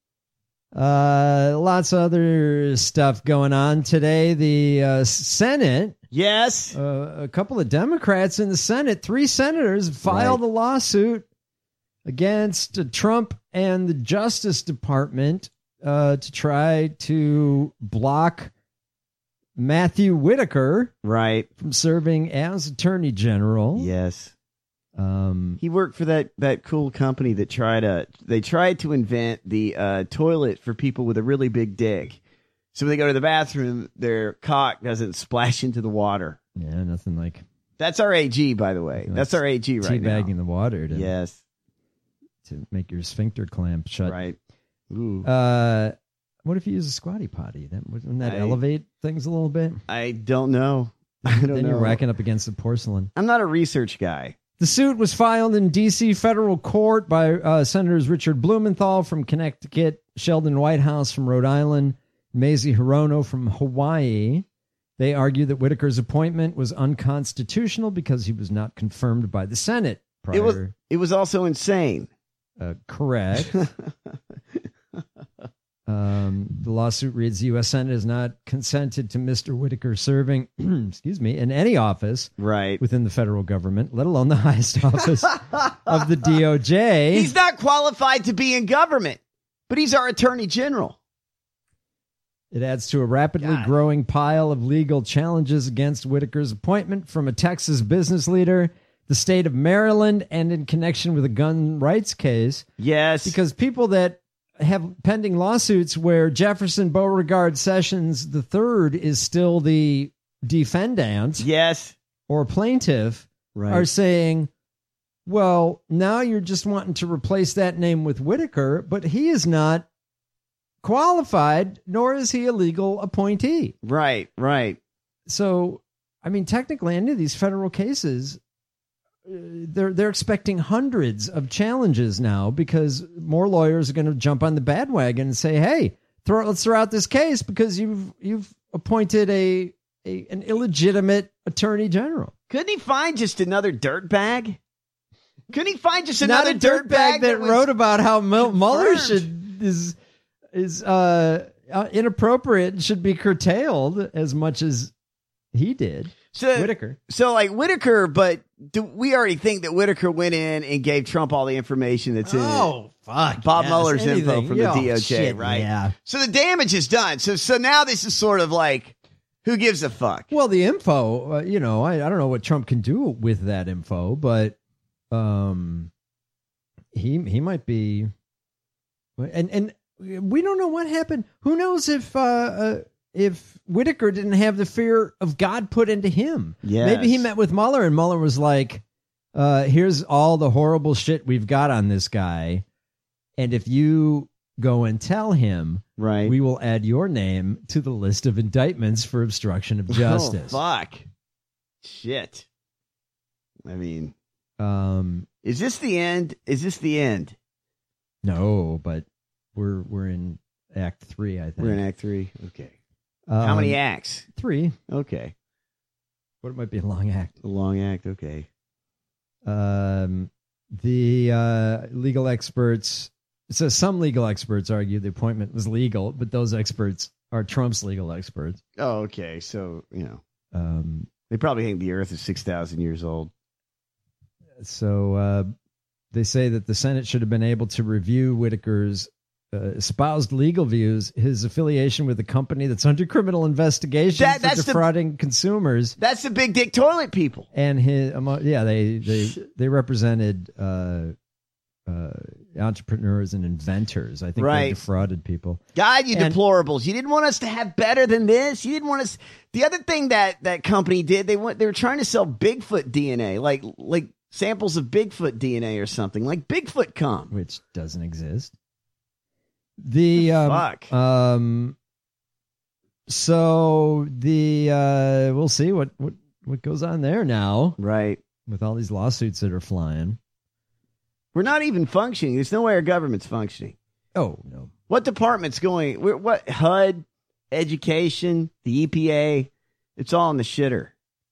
Lots of other stuff going on today. The Senate. Yes. A couple of Democrats in the Senate, 3 senators filed a lawsuit against Trump and the Justice Department to try to block Matthew Whitaker from serving as Attorney General. Yes. He worked for that cool company that tried to invent the toilet for people with a really big dick. So when they go to the bathroom, their cock doesn't splash into the water. Yeah, nothing like. That's our AG, by the way. That's our AG right now. Teabagging the water to make your sphincter clamp shut. Right. Ooh. What if you use a squatty potty? Wouldn't that elevate things a little bit? I don't know. Then you're racking up against the porcelain. I'm not a research guy. The suit was filed in D.C. federal court by Senators Richard Blumenthal from Connecticut, Sheldon Whitehouse from Rhode Island, Mazie Hirono from Hawaii. They argue that Whitaker's appointment was unconstitutional because he was not confirmed by the Senate prior. It was also insane. Correct. The lawsuit reads, the U.S. Senate has not consented to Mr. Whitaker serving, in any office within the federal government, let alone the highest office of the DOJ. He's not qualified to be in government, but he's our Attorney General. It adds to a rapidly growing pile of legal challenges against Whitaker's appointment from a Texas business leader, the state of Maryland, and in connection with a gun rights case. Yes. Because people that have pending lawsuits where Jefferson Beauregard Sessions III is still the defendant. Yes. Or plaintiff are saying, well, now you're just wanting to replace that name with Whitaker, but he is not qualified, nor is he a legal appointee. Right. So, I mean, technically, any of these federal cases, they're expecting hundreds of challenges now because more lawyers are going to jump on the bandwagon and say, "Hey, let's throw out this case because you've appointed an illegitimate attorney general." Couldn't he find just another dirtbag? Couldn't he find just another dirtbag that wrote about how Mueller is inappropriate and should be curtailed as much as he did? Whitaker. So like Whitaker, but we already think that Whitaker went in and gave Trump all the information that's in fuck. Bob Mueller's info from the DOJ, shit, right? Yeah. So the damage is done. So now this is sort of like, who gives a fuck? Well, the info, I don't know what Trump can do with that info, but he might be, and we don't know what happened. Who knows if Whitaker didn't have the fear of God put into him? Yes. Maybe he met with Mueller and Mueller was like, here's all the horrible shit we've got on this guy. And if you go and tell him, we will add your name to the list of indictments for obstruction of justice. Oh, fuck. Shit. I mean, is this the end? No, but we're in Act 3, I think. We're in Act 3. Okay. How many acts? 3. Okay. But it might be a long act. A long act, okay. The legal experts, so some legal experts argue the appointment was legal, but those experts are Trump's legal experts. Oh, okay. So, they probably think the earth is 6,000 years old. So they say that the Senate should have been able to review Whitaker's espoused legal views, his affiliation with a company that's under criminal investigation for defrauding consumers. That's the big dick toilet people. And they represented entrepreneurs and inventors. I think they defrauded people. God, you deplorables! You didn't want us to have better than this. You didn't want us. The other thing that company did, they were trying to sell Bigfoot DNA, like samples of Bigfoot DNA or something, like Bigfoot cum, which doesn't exist. Fuck. So we'll see what goes on there now. Right. With all these lawsuits that are flying. We're not even functioning. There's no way our government's functioning. Oh, no. What department's going? What HUD, education, the EPA? It's all in the shitter.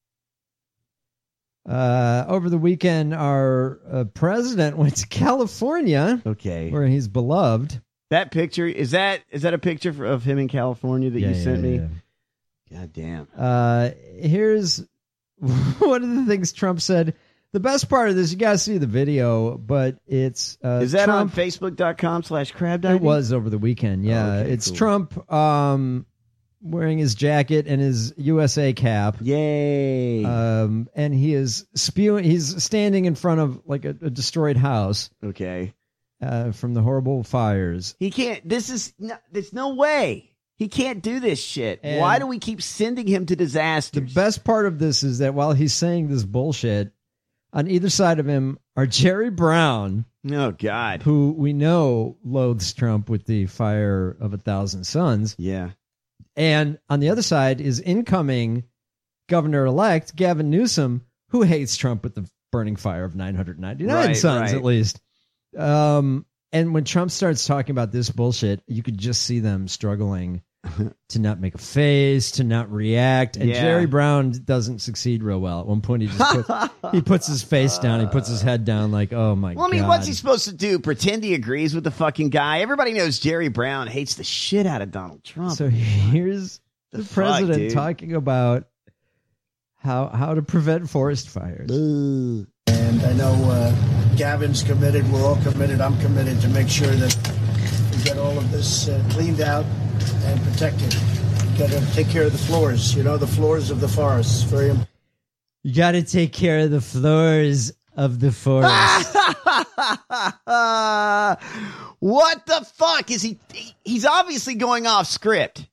Over the weekend, our president went to California. Okay. Where he's beloved. That picture, is that a picture of him in California that you sent me? Yeah. God damn. Here's one of the things Trump said. The best part of this, you guys see the video, but it's is that Trump, on Facebook.com/crabdiving? It was over the weekend, yeah. Okay, it's cool. Trump wearing his jacket and his USA cap. Yay. And he is spewing, he's standing in front of like a destroyed house. Okay. From the horrible fires. He can't, there's no way. He can't do this shit. And why do we keep sending him to disasters? The best part of this is that while he's saying this bullshit, on either side of him are Jerry Brown. Oh, God. Who we know loathes Trump with the fire of 1,000 suns. Yeah. And on the other side is incoming governor-elect Gavin Newsom, who hates Trump with the burning fire of 999 suns, at least. And when Trump starts talking about this bullshit, you could just see them struggling to not make a face, to not react. And Jerry Brown doesn't succeed real well. At one point, he puts his face down, he puts his head down like, oh my God. Well, I mean, what's he supposed to do? Pretend he agrees with the fucking guy? Everybody knows Jerry Brown hates the shit out of Donald Trump. So here's the president talking about how to prevent forest fires. And I know Gavin's committed, we're all committed, I'm committed to make sure that we get all of this cleaned out and protected. You got to take care of the floors, the floors of the forests. Very important. You got to take care of the floors of the forest. What the fuck is he? He's obviously going off script.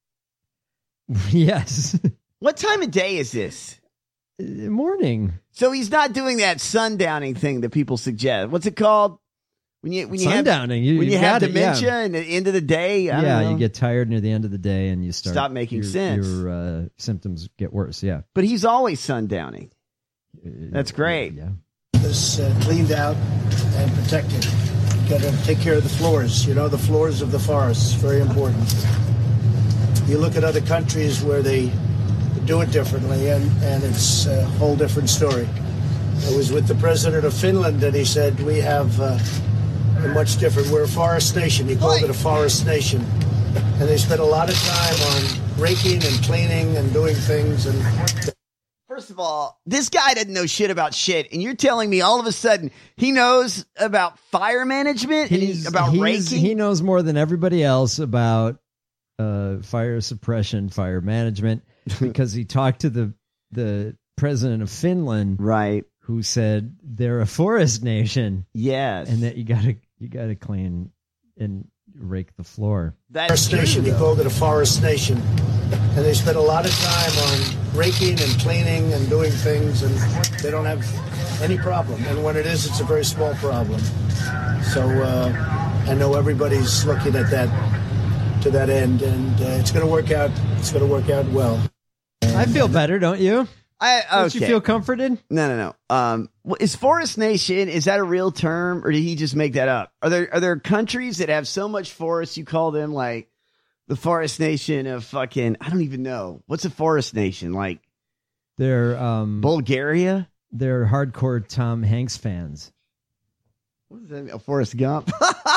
Yes. What time of day is this? Morning. So he's not doing that sundowning thing that people suggest. What's it called? When you Sundowning. When you have got it, dementia yeah. and the end of the day. I don't know. You get tired near the end of the day and you stop making sense. Your symptoms get worse. Yeah. But he's always sundowning. That's great. Yeah. This cleaned out and protected. Got to take care of the floors. You know, the floors of the forests. Very important. You look at other countries where they do it differently, and it's a whole different story. I was with the president of Finland, and he said, we have a much different, we're a forest nation. He called it a forest nation. And they spent a lot of time on raking and cleaning and doing things. And first of all, this guy doesn't know shit about shit, and you're telling me all of a sudden he knows about fire management and about raking? He knows more than everybody else about fire suppression, fire management, because he talked to the president of Finland, right? Who said they're a forest nation, yes, and that you gotta clean and rake the floor. Forest nation. He called it a forest nation, and they spent a lot of time on raking and cleaning and doing things, and they don't have any problem. And when it is, it's a very small problem. So I know everybody's looking at that to that end, and it's going to work out. It's going to work out well. I feel better, don't you? Don't you feel comforted? No. Is forest nation, is that a real term, or did he just make that up? Are there countries that have so much forest you call them like the forest nation of fucking, I don't even know. What's a forest nation? Like they're Bulgaria? They're hardcore Tom Hanks fans. What does that mean? A Forrest Gump?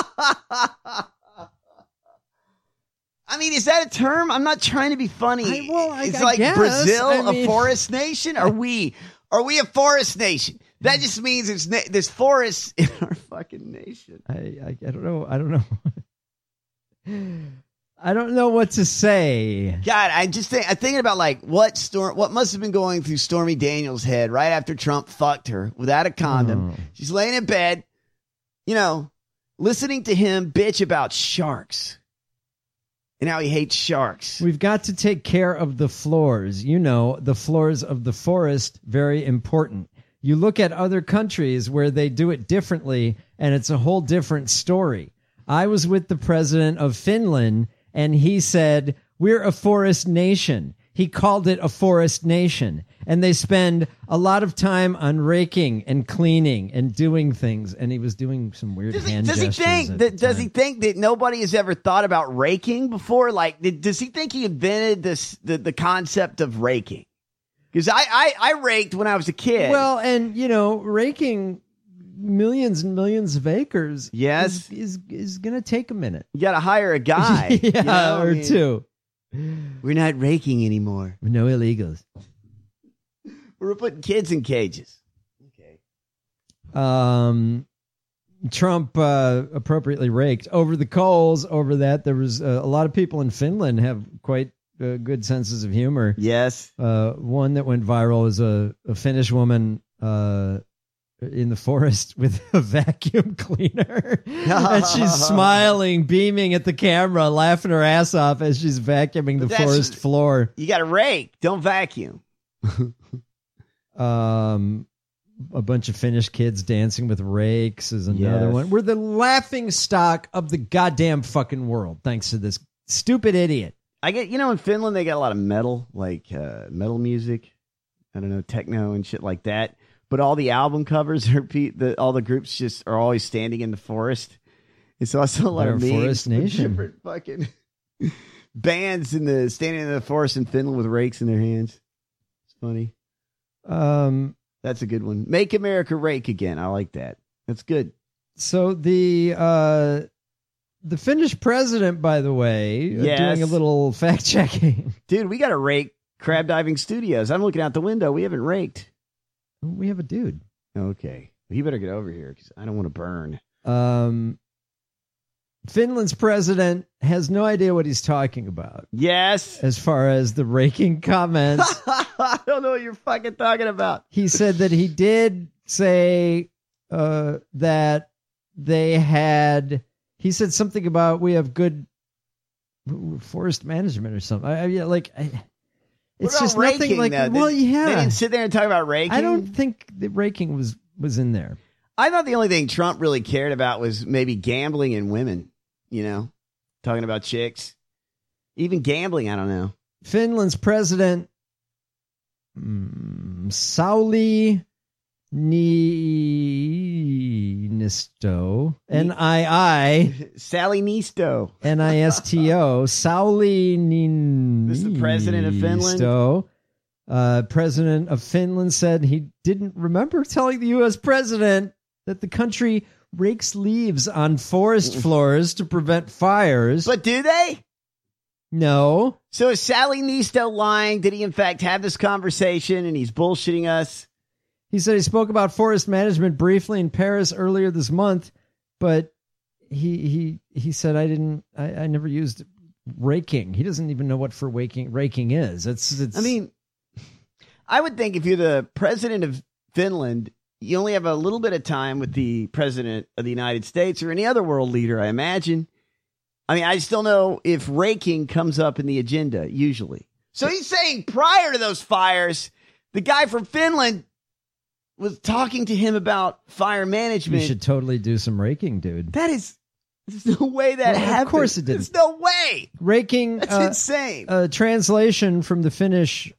I mean, is that a term? I'm not trying to be funny. It's like guess. Brazil, a forest nation? Are we a forest nation? That just means there's forests in our fucking nation. I don't know. I don't know. I don't know what to say. God, I'm thinking about like what must have been going through Stormy Daniels' head right after Trump fucked her without a condom. She's laying in bed, listening to him bitch about sharks. And how he hates sharks. We've got to take care of the floors. The floors of the forest, very important. You look at other countries where they do it differently, and it's a whole different story. I was with the president of Finland, and he said, we're a forest nation. He called it a forest nation. And they spend a lot of time on raking and cleaning and doing things. And he was doing some weird hand gestures. Does he think that nobody has ever thought about raking before? Like, does he think he invented the concept of raking? Because I raked when I was a kid. Well, and raking millions and millions of acres, yes, is going to take a minute. You got to hire a guy, or two. We're not raking anymore. No illegals. We're putting kids in cages. Okay. Trump appropriately raked over the coals over that. There was a lot of people in Finland have quite good senses of humor. Yes. One that went viral is a Finnish woman in the forest with a vacuum cleaner. And she's smiling, beaming at the camera, laughing her ass off as she's vacuuming the forest floor. You got to rake. Don't vacuum. A bunch of Finnish kids dancing with rakes is another one. We're the laughing stock of the goddamn fucking world, thanks to this stupid idiot. I get, in Finland they got a lot of metal, like metal music. I don't know, techno and shit like that. But all the album covers are all the groups just are always standing in the forest. And so I saw a lot of memes forest nation. Different fucking bands standing in the forest in Finland with rakes in their hands. It's funny. That's a good one. Make America Rake Again. I like that. That's good. So the Finnish president, by the way, doing a little fact checking. Dude, we got to rake Crab Diving Studios. I'm looking out the window. We haven't raked. We have a dude. Okay. Well, you better get over here because I don't want to burn. Finland's president has no idea what he's talking about. Yes. As far as the raking comments. I don't know what you're fucking talking about. He said that he did say that they had. He said something about we have good forest management or something. It's just raking, nothing like. though? Well, yeah, They didn't sit there and talk about raking. I don't think that raking was in there. I thought the only thing Trump really cared about was maybe gambling and women. You know, talking about chicks, even gambling. I don't know. Finland's president Sauli Niinisto, Sally Nisto, Nisto, Sauli Niinisto. This is the president of Finland. President of Finland said he didn't remember telling the U.S. president that the country rakes leaves on forest floors to prevent fires. But do they? No. So is Sally Nisto lying? Did he in fact have this conversation and he's bullshitting us? He said he spoke about forest management briefly in Paris earlier this month, but he said I never used raking. He doesn't even know what raking is. It's I mean, I would think if you're the president of Finland, you only have a little bit of time with the president of the United States or any other world leader, I imagine. I mean, I still know if raking comes up in the agenda, usually. So he's saying prior to those fires, the guy from Finland was talking to him about fire management. You should totally do some raking, dude. There's no way that happened. Of course it didn't. There's no way. Raking. That's insane. Translation from the Finnish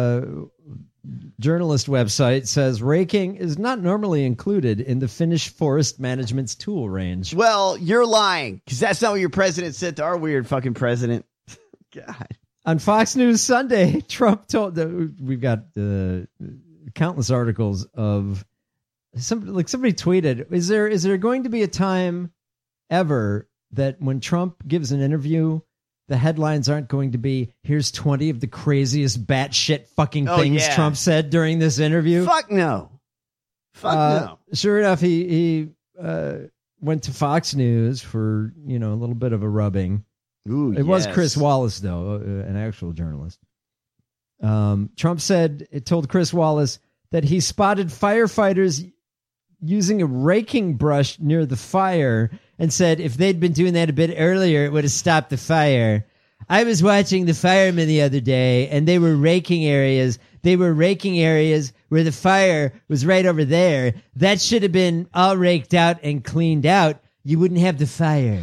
journalist website says raking is not normally included in the Finnish forest management's tool range. Well, you're lying because that's not what your president said to our weird fucking president. God. On Fox News Sunday, Trump told we've got countless articles of somebody tweeted, is there going to be a time ever that when Trump gives an interview, the headlines aren't going to be, here's 20 of the craziest batshit fucking things Trump said during this interview? Fuck no. No. Sure enough, he went to Fox News for, a little bit of a rubbing. Ooh, it was Chris Wallace, though, an actual journalist. Trump told Chris Wallace that he spotted firefighters using a raking brush near the fire and said if they'd been doing that a bit earlier, it would have stopped the fire. I was watching the firemen the other day, and they were raking areas. They were raking areas where the fire was right over there. That should have been all raked out and cleaned out. You wouldn't have the fire.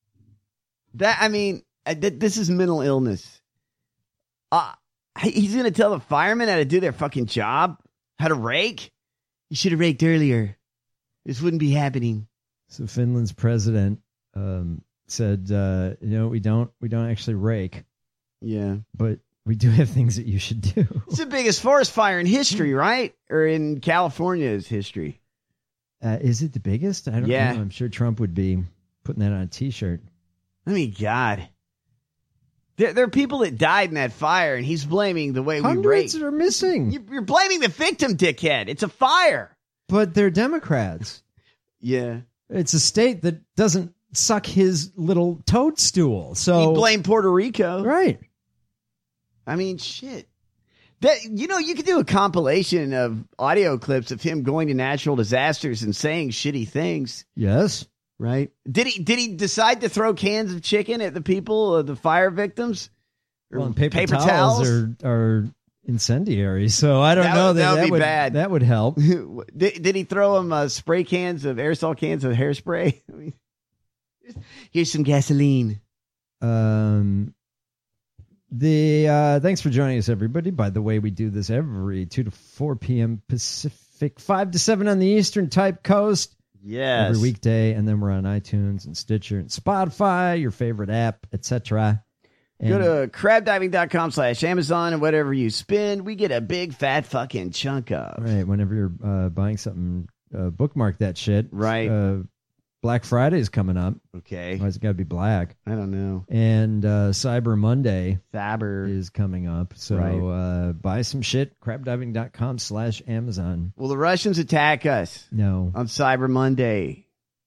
This is mental illness. He's going to tell the firemen how to do their fucking job? How to rake? You should have raked earlier. This wouldn't be happening. So Finland's president said, we don't actually rake. Yeah. But we do have things that you should do. It's the biggest forest fire in history, right? Or in California's history. Is it the biggest? I don't know. I'm sure Trump would be putting that on a T-shirt. I mean, God. There are people that died in that fire, and he's blaming the way we rake. Hundreds are missing. You're blaming the victim, dickhead. It's a fire. But they're Democrats. Yeah. It's a state that doesn't suck his little toadstool. So he blamed Puerto Rico. Right. I mean, shit. You could do a compilation of audio clips of him going to natural disasters and saying shitty things. Yes. Right. Did he decide to throw cans of chicken at the people, the fire victims? Well, and paper towels are incendiary, so I don't know that would be bad. That would help. Did he throw them spray cans of aerosol cans of hairspray? I mean, here's some gasoline. Thanks for joining us, everybody. By the way, we do this every 2 to 4 p.m. Pacific, 5 to 7 on the Eastern Type Coast. Yes. Every weekday, and then we're on iTunes and Stitcher and Spotify, your favorite app, etc. Go to crabdiving.com/Amazon, and whatever you spend, we get a big fat fucking chunk of. Right. Whenever you're buying something, bookmark that shit. Right. Black Friday is coming up. Okay. Why's it got to be black? I don't know. And Cyber Monday is coming up. So buy some shit. Crabdiving.com/Amazon. Will the Russians attack us? No. On Cyber Monday?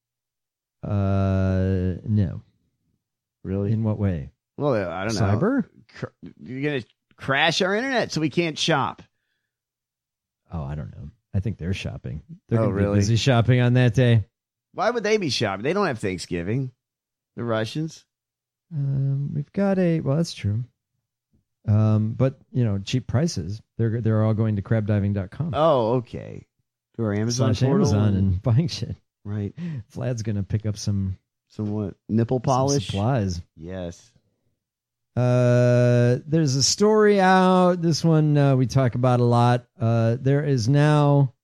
No. Really? In what way? Well, I don't know. Cyber? You're going to crash our internet so we can't shop. Oh, I don't know. I think they're shopping. They're Oh, gonna really? be busy shopping on that day. Why would they be shopping? They don't have Thanksgiving. The Russians. We've got well, that's true. But cheap prices. They're all going to crabdiving.com. Oh, okay. To our Amazon Slash portal. Amazon and buying shit. Right. Vlad's gonna pick up some what? Nipple polish? supplies. Yes. There's a story out. This one we talk about a lot. There is now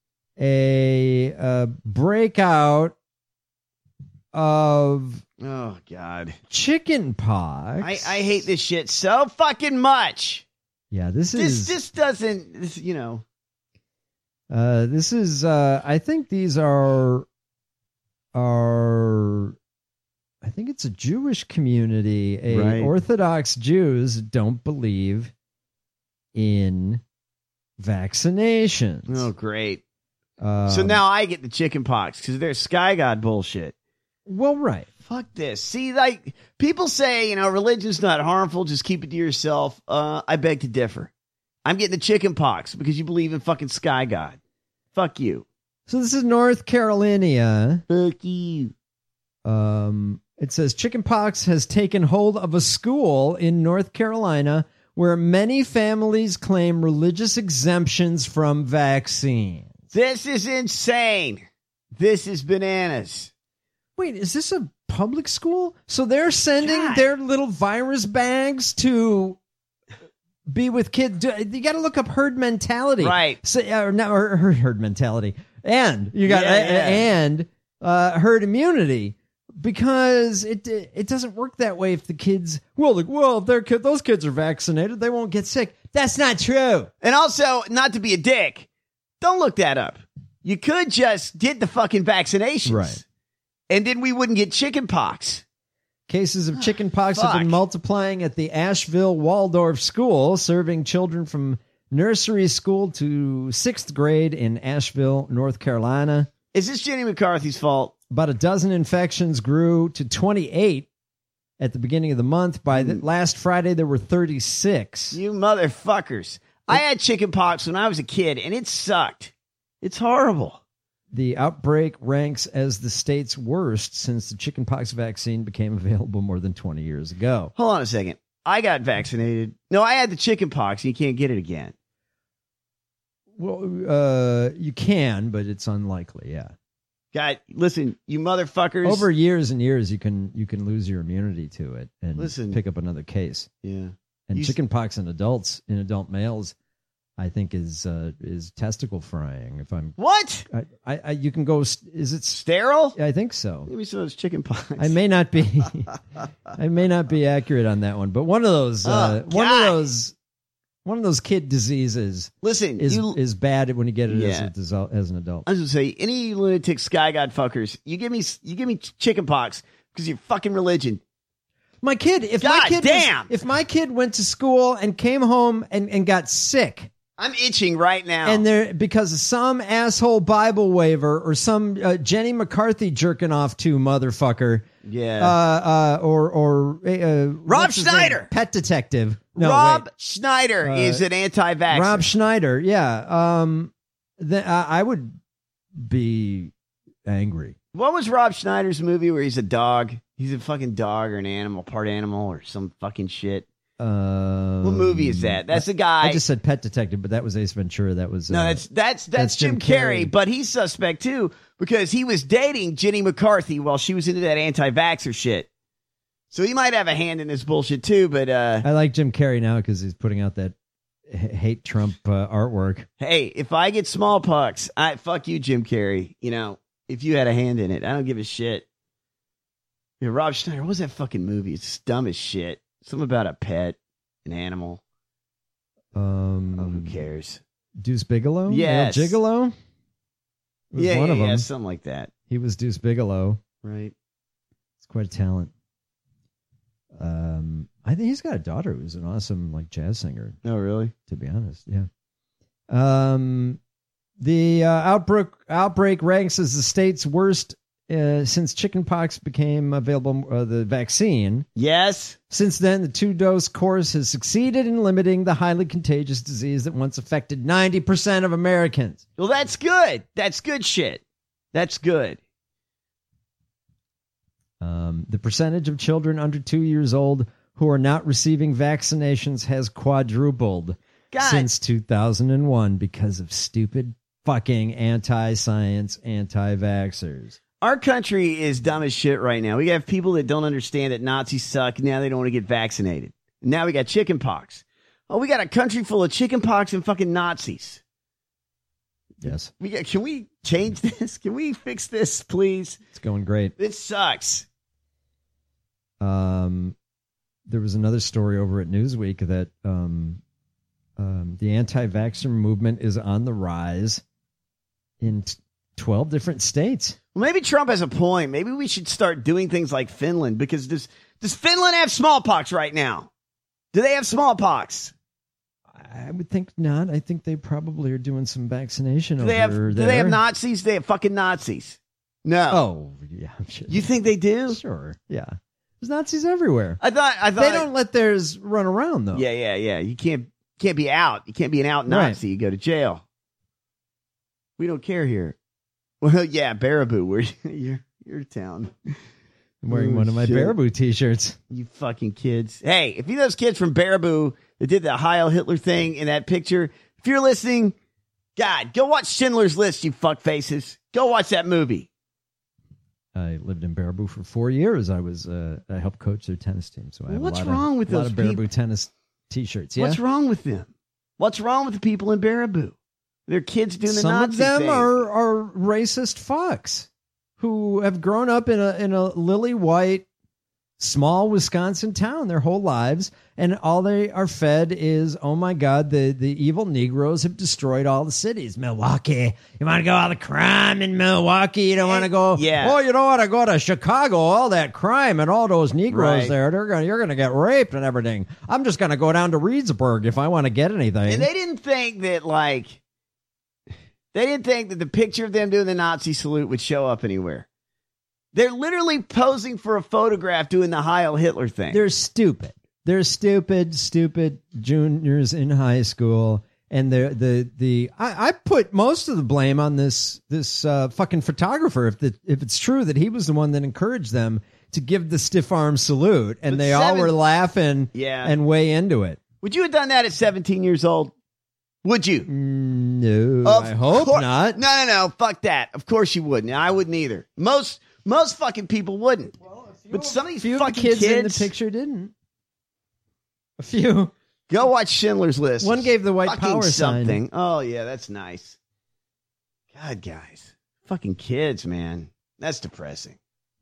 a breakout of God, chicken pox. I hate this shit so fucking much. Yeah, this doesn't. This is. I think these are. I think it's a Jewish community. Right. Orthodox Jews don't believe in vaccinations. Oh, great. So now I get the chicken pox because they're Sky God bullshit. Well, right. Fuck this. See, like, people say, religion's not harmful. Just keep it to yourself. I beg to differ. I'm getting the chicken pox because you believe in fucking Sky God. Fuck you. So this is North Carolina. Fuck you. It says chickenpox has taken hold of a school in North Carolina where many families claim religious exemptions from vaccines. This is insane. This is bananas. Wait, is this a public school? So they're sending their little virus bags to be with kids. You got to look up herd mentality, right? So, or not herd mentality, and you got and herd immunity. Because it doesn't work that way if the kids if those kids are vaccinated, they won't get sick. That's not true. And also, not to be a dick, don't look that up. You could just get the fucking vaccinations, right? And then we wouldn't get chicken pox. Cases of chicken pox have been multiplying at the Asheville Waldorf School, serving children from nursery school to 6th grade in Asheville, North Carolina. Is this Jenny McCarthy's fault? About a dozen infections grew to 28 at the beginning of the month. By last Friday, there were 36. You motherfuckers. I had chicken pox when I was a kid, and it sucked. It's horrible. The outbreak ranks as the state's worst since the chickenpox vaccine became available more than 20 years ago. Hold on a second. I got vaccinated. No, I had the chicken pox, and you can't get it again. Well, you can, but it's unlikely, yeah. God, listen, you motherfuckers. Over years and years, you can lose your immunity to it and pick up another case. Yeah. And chickenpox in adults, in adult males, I think is testicle frying. If I'm what? You can go. Is it sterile? I think so. Maybe so. It's chickenpox. I may not be. I may not be accurate on that one, but one of those. One of those kid diseases. Listen, is bad when you get it as an adult. I was gonna say, any lunatic Sky God fuckers, you give me chicken pox because of your fucking religion. My kid, if my kid went to school and came home and got sick, I'm itching right now. And because of some asshole Bible waiver or some Jenny McCarthy jerking off to motherfucker. Yeah. Or Rob Schneider, pet detective. No, Rob Schneider is an anti-vaxxer. Rob Schneider, yeah. Then I would be angry. What was Rob Schneider's movie where he's a dog? He's a fucking dog or an animal, part animal or some fucking shit. What movie is that? That's the guy. I just said Pet Detective, but that was Ace Ventura. That was no, that's Jim Carrey, but he's suspect too because he was dating Jenny McCarthy while she was into that anti-vaxxer shit. So he might have a hand in this bullshit too. But I like Jim Carrey now because he's putting out that hate Trump artwork. Hey, if I get smallpox, fuck you, Jim Carrey. If you had a hand in it, I don't give a shit. Yeah, Rob Schneider, what was that fucking movie? It's dumb as shit. Something about a pet, an animal. Who cares? Deuce Bigelow? Yes. Gigolo? Yeah, one of them. Something like that. He was Deuce Bigelow. Right. It's quite a talent. I think he's got a daughter who's an awesome jazz singer. Oh, really? To be honest, yeah. The outbreak ranks as the state's worst since chickenpox became available, the vaccine. Yes. Since then, the 2-dose course has succeeded in limiting the highly contagious disease that once affected 90% of Americans. Well, that's good. That's good shit. That's good. The percentage of children under 2 years old who are not receiving vaccinations has quadrupled since 2001 because of stupid fucking anti-science, anti-vaxxers. Our country is dumb as shit right now. We have people that don't understand that Nazis suck. Now they don't want to get vaccinated. Now we got chickenpox. Oh, we got a country full of chickenpox and fucking Nazis. Yes. Can we change this? Can we fix this, please? It's going great. It sucks. There was another story over at Newsweek that the anti-vaxxer movement is on the rise in 12 different states. Well, maybe Trump has a point. Maybe we should start doing things like Finland, because does Finland have smallpox right now? Do they have smallpox? I would think not. I think they probably are doing some vaccination Do over they have there. Do they have Nazis? They have fucking Nazis. No. Oh, yeah. I'm sure. You think they do? Sure. Yeah. There's Nazis everywhere. I thought they don't let theirs run around though. Yeah. You can't be out. You can't be an out Nazi. Right. You go to jail. We don't care here. Well, yeah, Baraboo, where your town. I'm wearing one of my Baraboo t-shirts. You fucking kids. Hey, if you know those kids from Baraboo that did the Heil Hitler thing in that picture, if you're listening, God, go watch Schindler's List, you fuck faces. Go watch that movie. I lived in Baraboo for 4 years. I helped coach their tennis team. So I have What's a wrong with lot those of Baraboo people? tennis t-shirts. Yeah. What's wrong with them? What's wrong with the people in Baraboo? Their kids doing the Some Nazi of them thing. are racist fucks who have grown up in a lily white small Wisconsin town their whole lives, and all they are fed is, oh my God, the evil Negroes have destroyed all the cities. Milwaukee, you want to go all the crime in Milwaukee? You don't want to go. Yeah. Oh, you don't want to go to Chicago? All that crime and all those Negroes Right. there. You're gonna get raped and everything. I'm just gonna go down to Reedsburg if I want to get anything. And they didn't think that, the picture of them doing the Nazi salute would show up anywhere. They're literally posing for a photograph doing the Heil Hitler thing. They're stupid. They're stupid juniors in high school. And I put most of the blame on this fucking photographer if it's true that he was the one that encouraged them to give the stiff arm salute, and But they all were laughing and way into it. Would you have done that at 17 years old? Would you? No, I hope not. No. Fuck that. Of course you wouldn't. I wouldn't either. Most fucking people wouldn't. But some of these Few fucking of the kids in the picture didn't. A few. Go watch Schindler's List. One gave the white Fucking power something. sign. Oh yeah, that's nice. God, guys, fucking kids, man, that's depressing.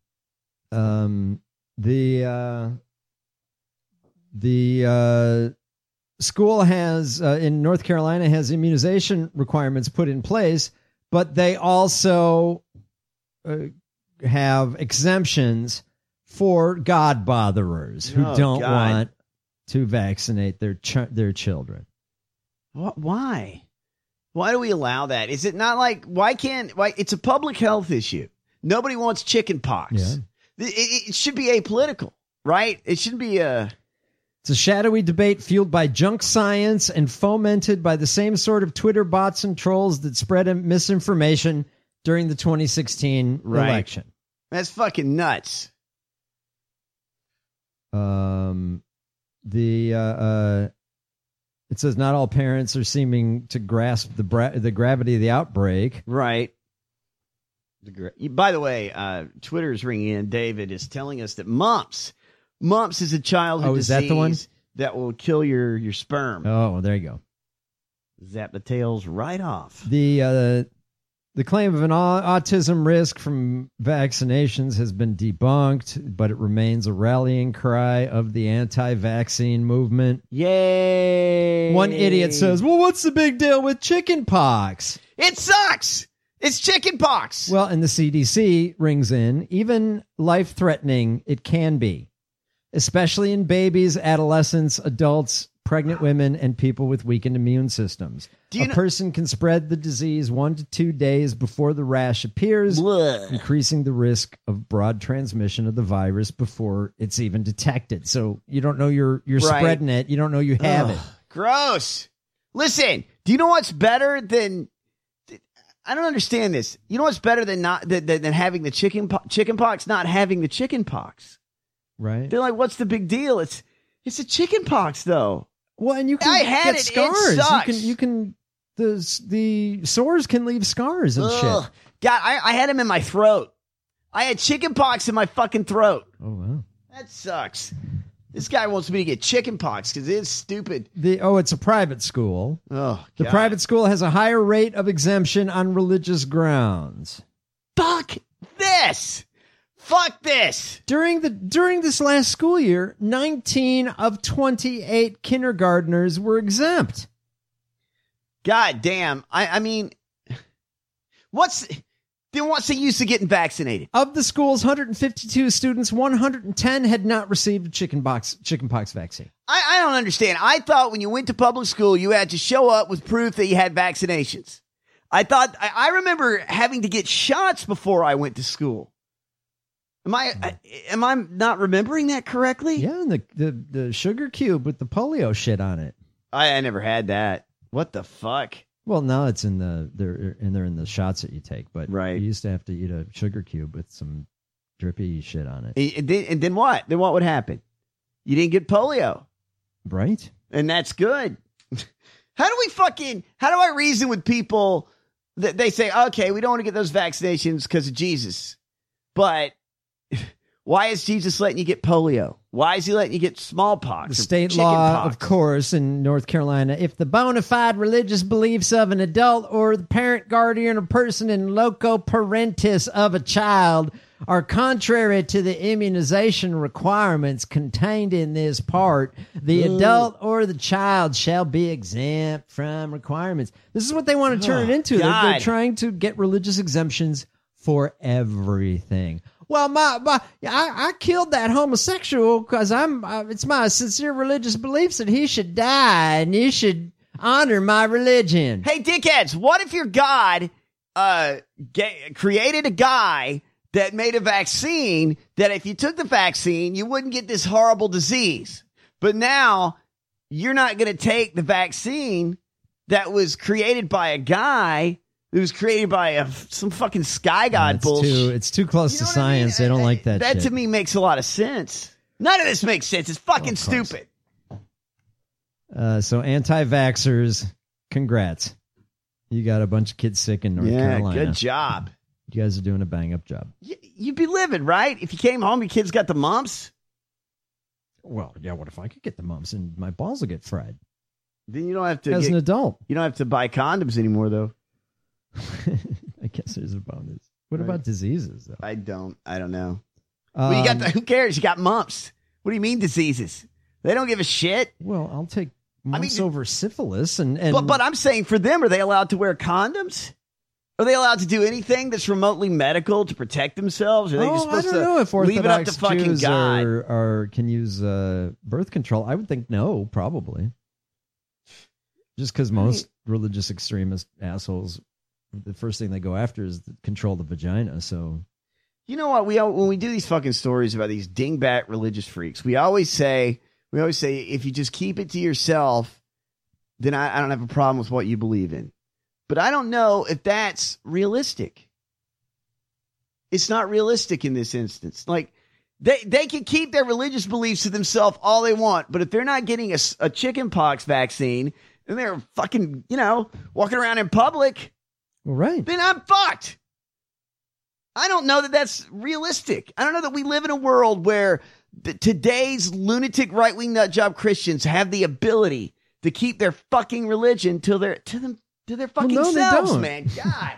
The school has in North Carolina has immunization requirements put in place, but they also have exemptions for God botherers who don't want to vaccinate their children. Why? Why do we allow that? Is it not like why it's a public health issue? Nobody wants chicken pox. Yeah. It should be apolitical, right? It shouldn't be a. It's a shadowy debate fueled by junk science and fomented by the same sort of Twitter bots and trolls that spread misinformation during the 2016 election. That's fucking nuts. It says not all parents are seeming to grasp the gravity of the outbreak. Right. By the way, Twitter is ringing in. David is telling us that mumps is a childhood disease is that the one? that will kill your sperm. Oh, there you go. Zap the tails right off. The claim of an autism risk from vaccinations has been debunked, but it remains a rallying cry of the anti-vaccine movement. Yay! One idiot says, well, what's the big deal with chicken pox? It sucks! It's chicken pox! Well, and the CDC rings in, even life-threatening it can be, especially in babies, adolescents, adults, pregnant women, and people with weakened immune systems. A person can spread the disease 1 to 2 days before the rash appears, increasing the risk of broad transmission of the virus before it's even detected. So you don't know you're spreading it. You don't know you have it. Gross. Listen, do you know what's better than... I don't understand this. You know what's better than than having the chicken pox? Not having the chicken pox. Right. They're like, what's the big deal? It's a chicken pox, though. Well, and you can get scars. It sucks. You can the sores can leave scars and shit. God, I had them in my throat. I had chicken pox in my fucking throat. Oh wow, that sucks. This guy wants me to get chicken pox because it's stupid. It's a private school. Oh, the God. private school has a higher rate of exemption on religious grounds. Fuck this. Fuck this. During this last school year, 19 of 28 kindergartners were exempt. God damn. I mean, what's the use of getting vaccinated? Of the school's 152 students, 110 had not received a chickenpox vaccine. I don't understand. I thought when you went to public school, you had to show up with proof that you had vaccinations. I remember having to get shots before I went to school. Am I not remembering that correctly? Yeah, and the sugar cube with the polio shit on it. I never had that. What the fuck? Well, now it's they're in the shots that you take, but right. You used to have to eat a sugar cube with some drippy shit on it. And then what? Then what would happen? You didn't get polio. Right. And that's good. How do I reason with people that they say, okay, we don't want to get those vaccinations because of Jesus, but why is Jesus letting you get polio? Why is he letting you get smallpox? The state law, of course, in North Carolina, if the bona fide religious beliefs of an adult or the parent, guardian, or person in loco parentis of a child are contrary to the immunization requirements contained in this part, the adult or the child shall be exempt from requirements. This is what they want to turn it into. They're trying to get religious exemptions for everything. Well, I killed that homosexual because it's my sincere religious beliefs that he should die and you should honor my religion. Hey, dickheads, what if your God created a guy that made a vaccine that if you took the vaccine, you wouldn't get this horrible disease? But now you're not going to take the vaccine that was created by a guy it was created by some fucking sky god bullshit. It's too close to science. They don't like that shit. That to me makes a lot of sense. None of this makes sense. It's fucking stupid. So anti-vaxxers, congrats. You got a bunch of kids sick in North Carolina. Good job. You guys are doing a bang-up job. You'd be living, right? If you came home, your kids got the mumps. Well, yeah, what if I could get the mumps and my balls will get fried? Then you don't have to. As an adult. You don't have to buy condoms anymore, though. I guess there's a bonus. What about diseases, though? I don't know. Well, you got who cares? You got mumps. What do you mean diseases? They don't give a shit. Well, I'll take mumps over syphilis. But I'm saying for them, are they allowed to wear condoms? Are they allowed to do anything that's remotely medical to protect themselves? Are they just supposed know if leave it up to Orthodox fucking Jews God? Can use birth control? I would think no, probably. Just because most religious extremist assholes, the first thing they go after is to control the vagina. So, you know what? When we do these fucking stories about these dingbat religious freaks, we always say if you just keep it to yourself, then I don't have a problem with what you believe in. But I don't know if that's realistic. It's not realistic in this instance. Like they can keep their religious beliefs to themselves all they want, but if they're not getting a chicken pox vaccine and they're fucking, walking around in public, right, then I'm fucked. I don't know that that's realistic. I don't know that we live in a world where today's lunatic right-wing nutjob Christians have the ability to keep their fucking religion to their fucking selves, man. God.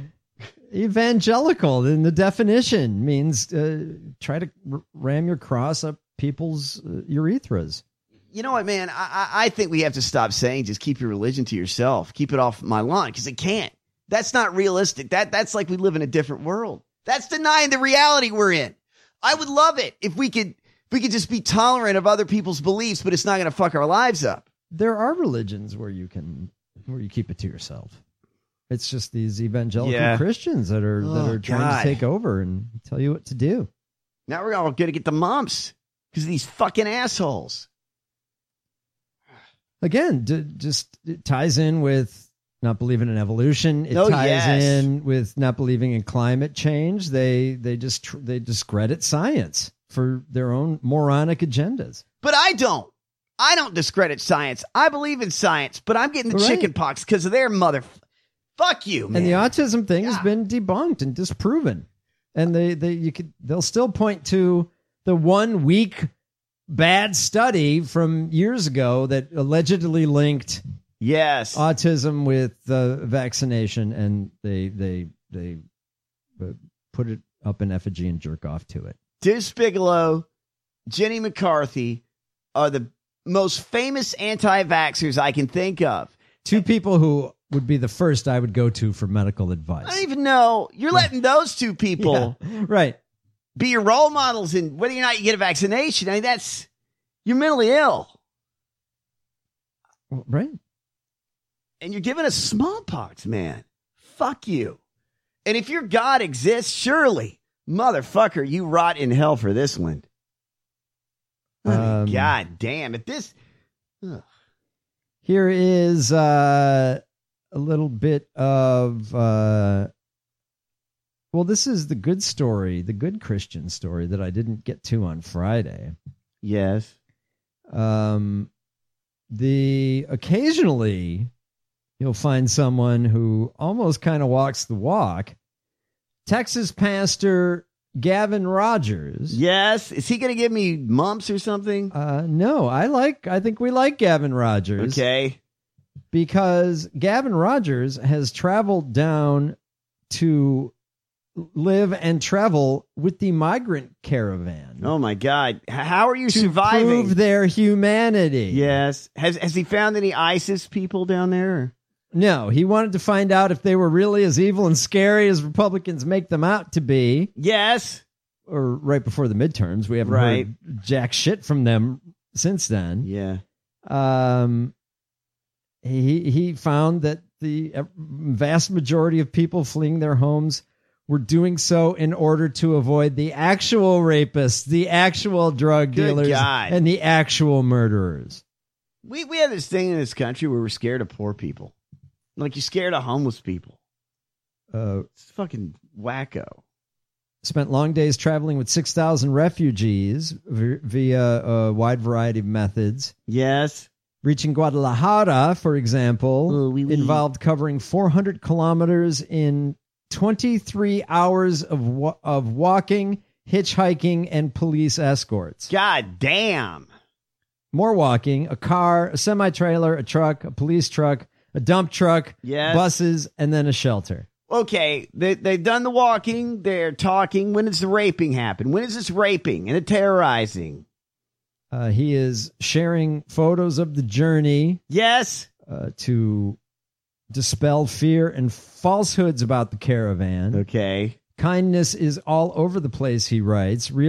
Evangelical in the definition means try to ram your cross up people's urethras. You know what, man? I think we have to stop saying just keep your religion to yourself. Keep it off my lawn, because it can't. That's not realistic. That's like we live in a different world. That's denying the reality we're in. I would love it if we could just be tolerant of other people's beliefs, but it's not going to fuck our lives up. there are religions where you keep it to yourself. It's just these evangelical Christians that are trying to take over and tell you what to do. Now we're all going to get the mumps because of these fucking assholes. Again, it ties in with not believing in evolution. It ties in with not believing in climate change. They discredit science for their own moronic agendas. But I don't discredit science. I believe in science, but I'm getting the chicken pox because of their mother. Fuck you, man. And the autism thing has been debunked and disproven. And they'll still point to the 1 week bad study from years ago that allegedly linked autism with vaccination, and they put it up in effigy and jerk off to it. Deuce Bigelow, Jenny McCarthy are the most famous anti-vaxxers I can think of. Two people who would be the first I would go to for medical advice. I don't even know. You're letting those two people be your role models, and whether or not you get a vaccination, I mean, you're mentally ill. Right. And you're giving us smallpox, man. Fuck you. And if your God exists, surely, motherfucker, you rot in hell for this one. God damn it. Here is a little bit of, this is the good story, the good Christian story that I didn't get to on Friday. Yes. Occasionally you'll find someone who almost kind of walks the walk. Texas pastor Gavin Rogers. Yes. Is he going to give me mumps or something? No, I think we like Gavin Rogers. Okay. Because Gavin Rogers has traveled down to live and travel with the migrant caravan. Oh my God. How are you surviving? To prove their humanity. Yes. Has he found any ISIS people down there? No, he wanted to find out if they were really as evil and scary as Republicans make them out to be. Yes. Or right before the midterms. We haven't heard jack shit from them since then. Yeah. He found that the vast majority of people fleeing their homes were doing so in order to avoid the actual rapists, the actual drug dealers, and the actual murderers. We have this thing in this country where we're scared of poor people. Like you're scared of homeless people. It's fucking wacko. Spent long days traveling with 6,000 refugees via a wide variety of methods. Yes. Reaching Guadalajara, for example, involved covering 400 kilometers in 23 hours of walking, hitchhiking, and police escorts. God damn. More walking, a car, a semi-trailer, a truck, a police truck, a dump truck, buses, and then a shelter. Okay, they've done the walking, they're talking. When does the raping happen? When is this raping and the terrorizing? He is sharing photos of the journey. Yes. To dispel fear and falsehoods about the caravan. Okay. Kindness is all over the place, he writes. He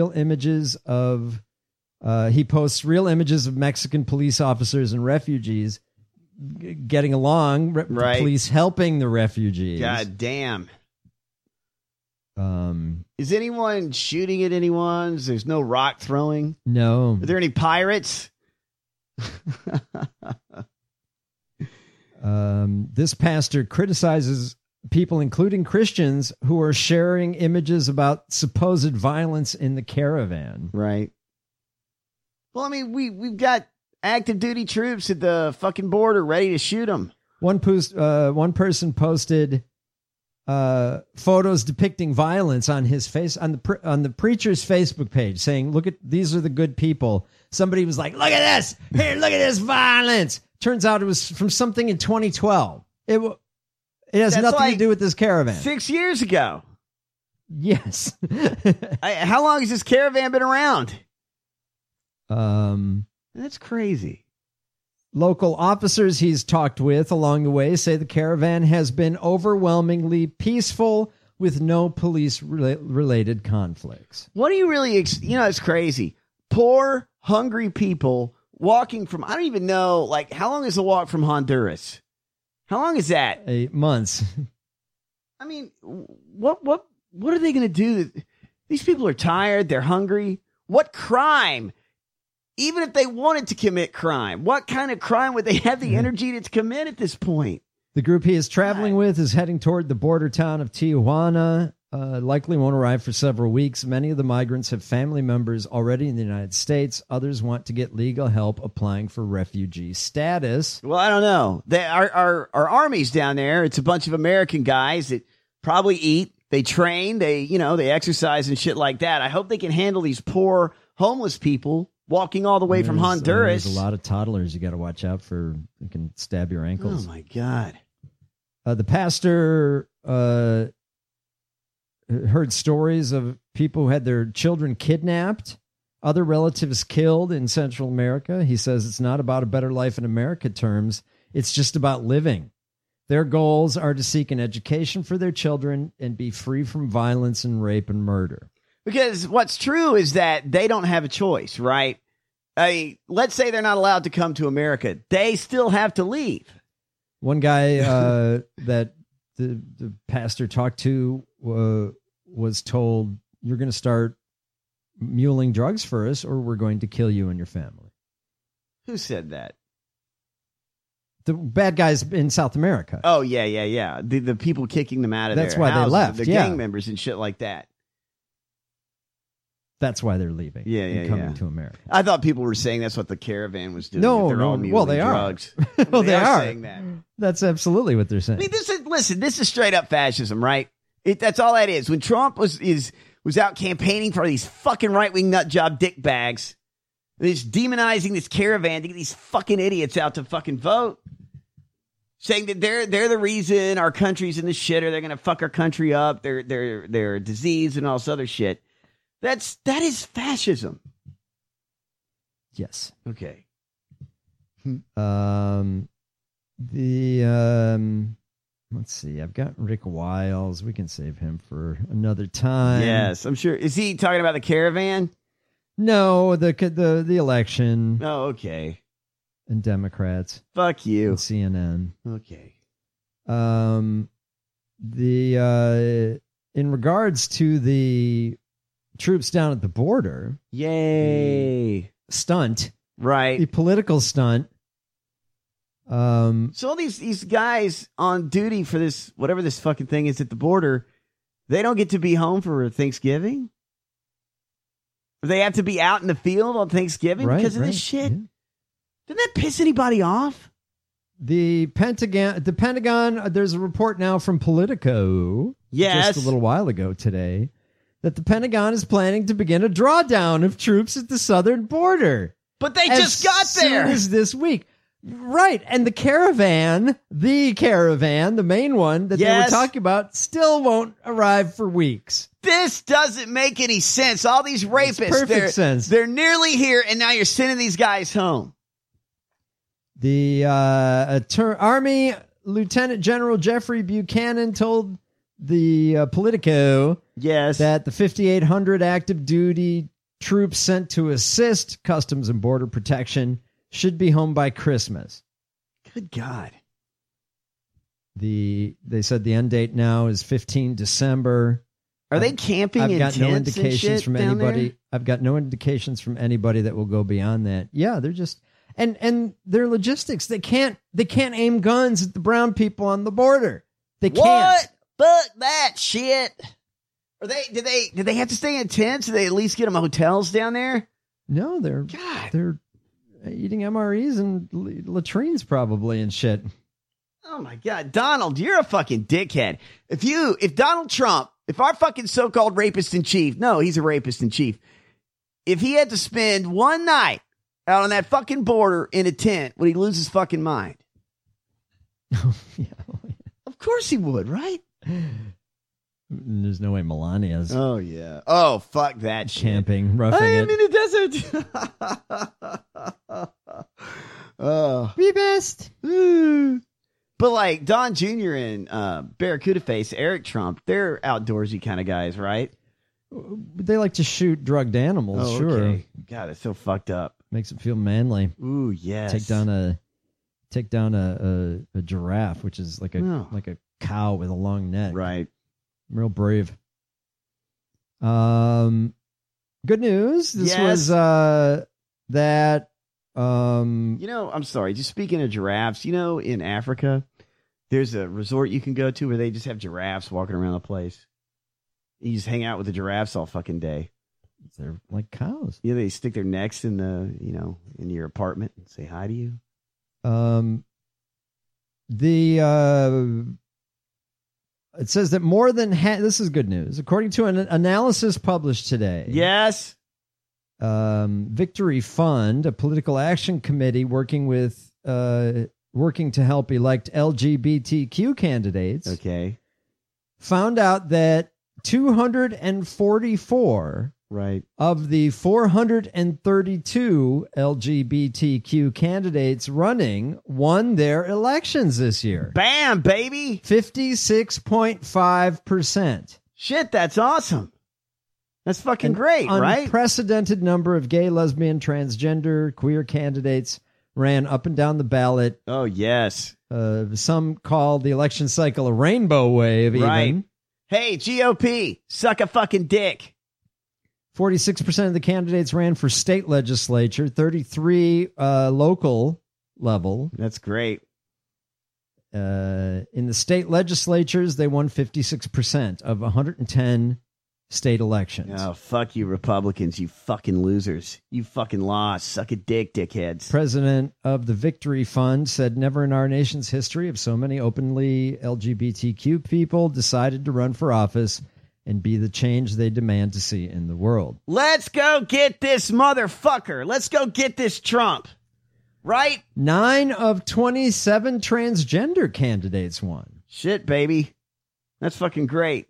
posts real images of Mexican police officers and refugees getting along, police helping the refugees. God damn. Is anyone shooting at anyone? There's no rock throwing? No. Are there any pirates? This pastor criticizes people, including Christians, who are sharing images about supposed violence in the caravan. Right. Well, I mean, we've got active duty troops at the fucking border ready to shoot them. One person posted photos depicting violence on his face on the preacher's Facebook page, saying, "Look at these are the good people." Somebody was like, "Look at this! Here, look at this violence." Turns out it was from something in 2012. It has nothing to do with this caravan. 6 years ago. Yes. How long has this caravan been around? That's crazy. Local officers he's talked with along the way say the caravan has been overwhelmingly peaceful with no police-related conflicts. What do you really... it's crazy. Poor, hungry people walking from, I don't even know, like, how long is the walk from Honduras? How long is that? 8 months. I mean, what are they going to do? These people are tired. They're hungry. What crime? Even if they wanted to commit crime, what kind of crime would they have the energy to commit at this point? The group he is traveling with is heading toward the border town of Tijuana. Likely won't arrive for several weeks. Many of the migrants have family members already in the United States. Others want to get legal help applying for refugee status. Well, I don't know. Our army's down there. It's a bunch of American guys that probably eat. They train. They exercise and shit like that. I hope they can handle these poor homeless people walking all the way from Honduras. There's a lot of toddlers you got to watch out for. They can stab your ankles. Oh, my God. The pastor heard stories of people who had their children kidnapped, other relatives killed in Central America. He says it's not about a better life in America terms. It's just about living. Their goals are to seek an education for their children and be free from violence and rape and murder. Because what's true is that they don't have a choice, right? Let's say they're not allowed to come to America. They still have to leave. One guy that the pastor talked to was told, you're going to start muling drugs for us or we're going to kill you and your family. Who said that? The bad guys in South America. Oh, yeah. The people kicking them out of That's their why houses, they left. the gang members and shit like that. That's why they're leaving. Yeah, coming to America. I thought people were saying that's what the caravan was doing. No, they're all well, they drugs. are. Well, they are saying that. That's absolutely what they're saying. I mean, this is straight up fascism, right? That's all that is. When Trump was out campaigning for these fucking right-wing nut job dick bags, he's demonizing this caravan to get these fucking idiots out to fucking vote, saying that they're the reason our country's in the shitter. They're gonna fuck our country up. They're disease and all this other shit. That is fascism. Yes. Okay. Let's see. I've got Rick Wiles. We can save him for another time. Yes, I'm sure. Is he talking about the caravan? No, the election. Oh, okay. And Democrats. Fuck you. And CNN. Okay. In regards to the troops down at the border. Yay. Stunt. Right. The political stunt. So all these guys on duty for this, whatever this fucking thing is at the border, they don't get to be home for Thanksgiving? They have to be out in the field on Thanksgiving because of this shit? Yeah. Didn't that piss anybody off? The Pentagon, there's a report now from Politico. Yes. Just a little while ago today, that the Pentagon is planning to begin a drawdown of troops at the southern border. But they just got there. As soon as this week. Right. And the caravan, the main one that they were talking about, still won't arrive for weeks. This doesn't make any sense. All these rapists, perfect sense. They're nearly here, and now you're sending these guys home. The Army Lieutenant General Jeffrey Buchanan told the Politico that the 5,800 active duty troops sent to assist Customs and Border Protection should be home by Christmas. Good God. They said the end date now is 15 December. Are they camping in tents no indications and shit from down anybody. there? I've got no indications from anybody that will go beyond that. Yeah, they're just and their logistics. They can't aim guns at the brown people on the border. They can't. What? Fuck that shit. Did they have to stay in tents? Did they at least get them hotels down there? No, they're eating MREs and latrines probably and shit. Oh my God, Donald, you're a fucking dickhead. If Donald Trump, if our fucking so-called rapist in chief, no, he's a rapist in chief. If he had to spend one night out on that fucking border in a tent, would he lose his fucking mind? Yeah. Of course he would, right? There's no way Melania's. Oh yeah. Oh fuck that shit. Camping, roughing I it. am in the desert. Oh, be best. But like Don Jr. and Barracuda Face, Eric Trump, they're outdoorsy kind of guys, right? They like to shoot drugged animals. Oh, sure. Okay. God, it's so fucked up. Makes it feel manly. Ooh, yes. Take down a giraffe, which is like a cow with a long neck. Right. Real brave. Good news. This was that. I'm sorry. Just speaking of giraffes, in Africa, there's a resort you can go to where they just have giraffes walking around the place. You just hang out with the giraffes all fucking day. They're like cows. Yeah, they stick their necks in in your apartment and say hi to you. It says that more than this is good news. According to an analysis published today. Yes. Victory Fund, a political action committee working to help elect LGBTQ candidates. Okay. Found out that 244 of the 432 LGBTQ candidates running won their elections this year. Bam, baby. 56.5%. Shit, that's awesome. That's fucking great, right? Unprecedented number of gay, lesbian, transgender, queer candidates ran up and down the ballot. Oh, yes. Some call the election cycle a rainbow wave, right. even. Hey, GOP, suck a fucking dick. 46% of the candidates ran for state legislature, 33 local level. That's great. In the state legislatures, they won 56% of 110 state elections. Oh, fuck you, Republicans, you fucking losers. You fucking lost. Suck a dick, dickheads. President of the Victory Fund said never in our nation's history have so many openly LGBTQ people decided to run for office and be the change they demand to see in the world. Let's go get this motherfucker. Let's go get this Trump. Right? 9 of 27 transgender candidates won. Shit, baby. That's fucking great.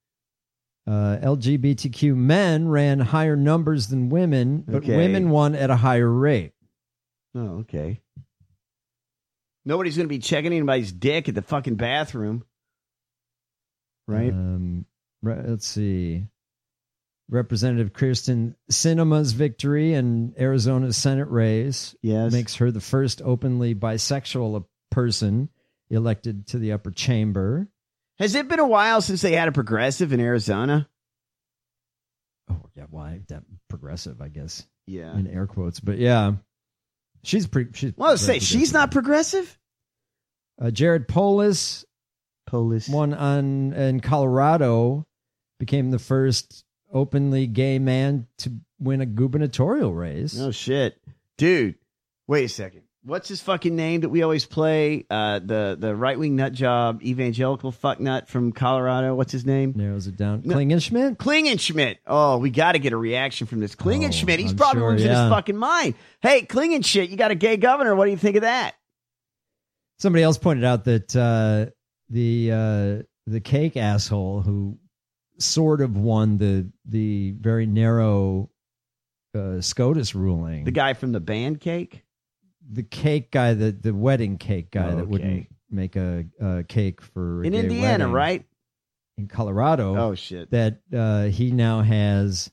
LGBTQ men ran higher numbers than women, but women won at a higher rate. Oh, okay. Nobody's going to be checking anybody's dick at the fucking bathroom. Right? Let's see. Representative Kirsten Sinema's victory in Arizona's Senate race makes her the first openly bisexual person elected to the upper chamber. Has it been a while since they had a progressive in Arizona? Oh, yeah. Why? That progressive, I guess. Yeah. In air quotes. But yeah. She's she's not progressive? Jared Polis won in Colorado, became the first openly gay man to win a gubernatorial race. Oh, shit. Dude, wait a second. What's his fucking name that we always play? The right-wing nut job, evangelical fuck nut from Colorado. What's his name? Narrows it down. Klingenschmitt? Klingenschmitt. Oh, we got to get a reaction from this Klingenschmitt. He's probably losing his fucking mind. Hey, Klingenschmitt, you got a gay governor. What do you think of that? Somebody else pointed out that the cake asshole who sort of won the very narrow SCOTUS ruling. The guy from the band cake? The cake guy, the wedding cake guy that wouldn't make a cake for a in gay Indiana, wedding. right? In Colorado. Oh shit! That he now has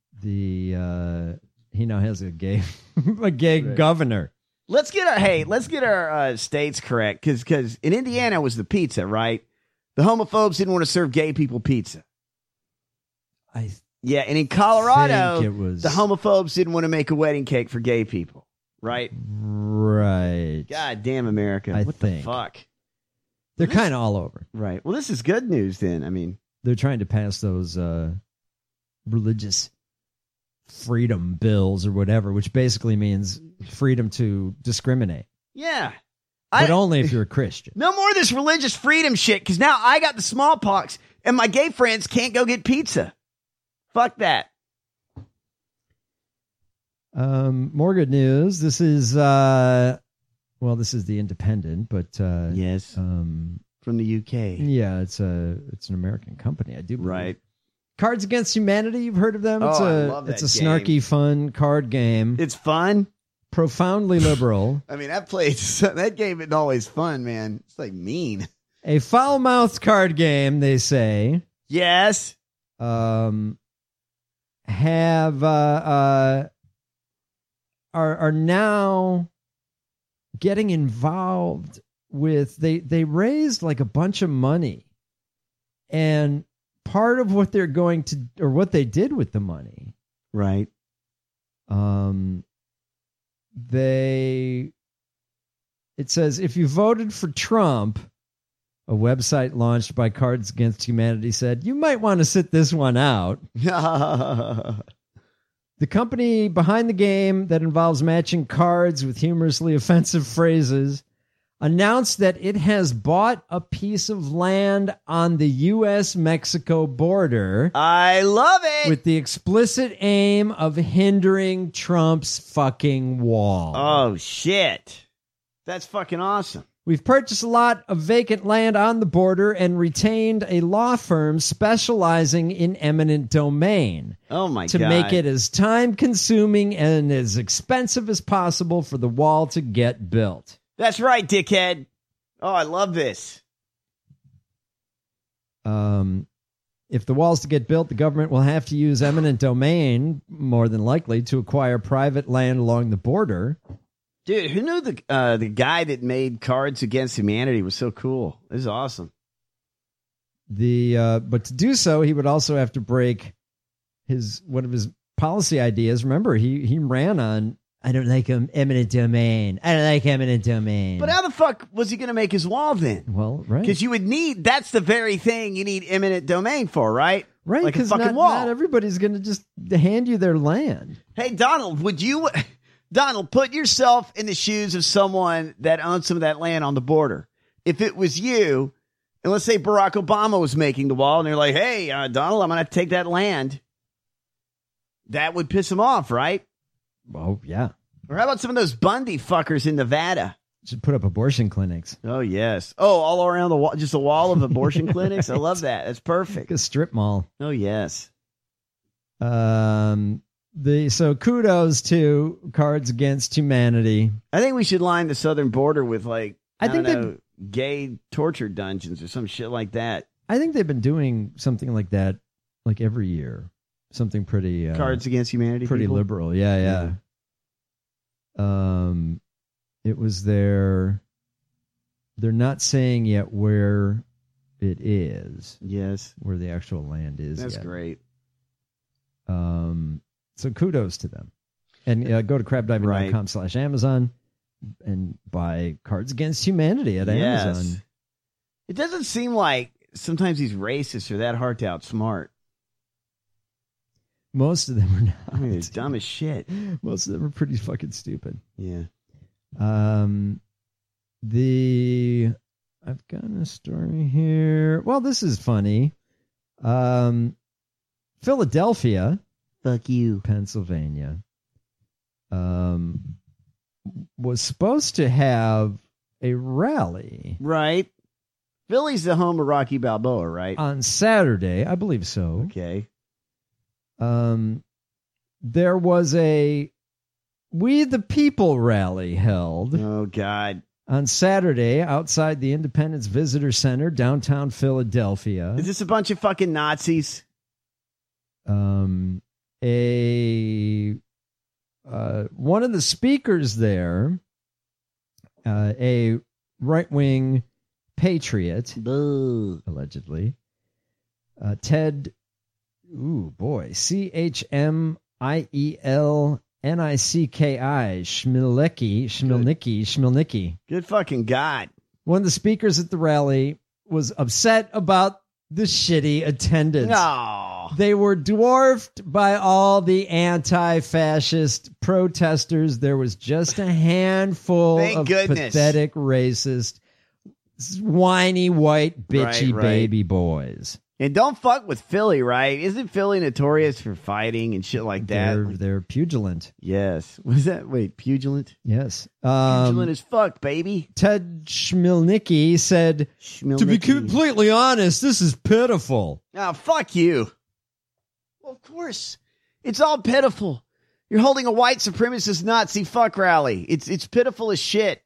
a gay governor. Let's get our states correct because in Indiana was the pizza, right? The homophobes didn't want to serve gay people pizza. And in Colorado, the homophobes didn't want to make a wedding cake for gay people. Right? Right. God damn America. What the fuck? They're kind of all over. Right. Well, this is good news then. I mean, they're trying to pass those religious freedom bills or whatever, which basically means freedom to discriminate. Yeah. But only if you're a Christian. No more of this religious freedom shit, because now I got the smallpox and my gay friends can't go get pizza. Fuck that. More good news. This is this is the Independent, but yes, from the UK. Yeah, it's an American company, I do believe. Right. Cards Against Humanity. You've heard of them? I love that it's a snarky, fun card game. It's fun. Profoundly liberal. I mean, that game isn't always fun, man. It's like mean. A foul-mouthed card game, they say. Yes. are now getting involved with, they raised like a bunch of money, and part of what they're going to, or what they did with the money, right? It says, if you voted for Trump, a website launched by Cards Against Humanity said, you might want to sit this one out. The company behind the game that involves matching cards with humorously offensive phrases announced that it has bought a piece of land on the U.S.-Mexico border. I love it! With the explicit aim of hindering Trump's fucking wall. Oh, shit. That's fucking awesome. We've purchased a lot of vacant land on the border and retained a law firm specializing in eminent domain. Oh, my God. To make it as time-consuming and as expensive as possible for the wall to get built. That's right, dickhead. Oh, I love this. If the wall's to get built, the government will have to use eminent domain, more than likely, to acquire private land along the border. Dude, who knew the guy that made Cards Against Humanity was so cool? This is awesome. But to do so, he would also have to break one of his policy ideas. Remember, he ran on, I don't like eminent domain. I don't like eminent domain. But how the fuck was he going to make his wall then? Well, right. Because you would need, that's the very thing you need eminent domain for, right? Right, like a because fucking wall. Not everybody's going to just hand you their land. Hey, Donald, Donald, put yourself in the shoes of someone that owns some of that land on the border. If it was you, and let's say Barack Obama was making the wall, and they're like, hey, Donald, I'm going to take that land. That would piss him off, right? Oh, yeah. Or how about some of those Bundy fuckers in Nevada? Should put up abortion clinics. Oh, yes. Oh, all around the wall, just a wall of abortion clinics? I love that. That's perfect. Like a strip mall. Oh, yes. So kudos to Cards Against Humanity. I think we should line the southern border with I think gay torture dungeons or some shit like that. I think they've been doing something like that like every year. Something pretty Cards Against Humanity. Pretty people? liberal. Yeah. It was there. They're not saying yet where it is. Yes. Where the actual land is. That's yet. great. So kudos to them. And go to crabdiving.com/Amazon and buy Cards Against Humanity at Amazon. It doesn't seem like sometimes these racists are that hard to outsmart. Most of them are not. I mean, they're dumb as shit. Most of them are pretty fucking stupid. Yeah. I've got a story here. Well, this is funny. Philadelphia. Fuck you. Pennsylvania. Was supposed to have a rally. Right. Philly's the home of Rocky Balboa, right? On Saturday, I believe so. Okay. There was a We the People rally held. Oh, God. On Saturday outside the Independence Visitor Center, downtown Philadelphia. Is this a bunch of fucking Nazis? One of the speakers there, a right-wing patriot, allegedly, Ted, Chmielnicki, Schmilnicki. Good fucking God. One of the speakers at the rally was upset about the shitty attendance. No. They were dwarfed by all the anti-fascist protesters. There was just a handful of pathetic, racist, whiny, white, bitchy baby boys. And don't fuck with Philly, right? Isn't Philly notorious for fighting and shit like that? They're pugilant. Yes. What is that? Wait, pugilant? Yes. Pugilant as fuck, baby. Ted Chmielnicki said, to be completely honest, this is pitiful. Oh, fuck you. Well, of course. It's all pitiful. You're holding a white supremacist Nazi fuck rally. It's pitiful as shit.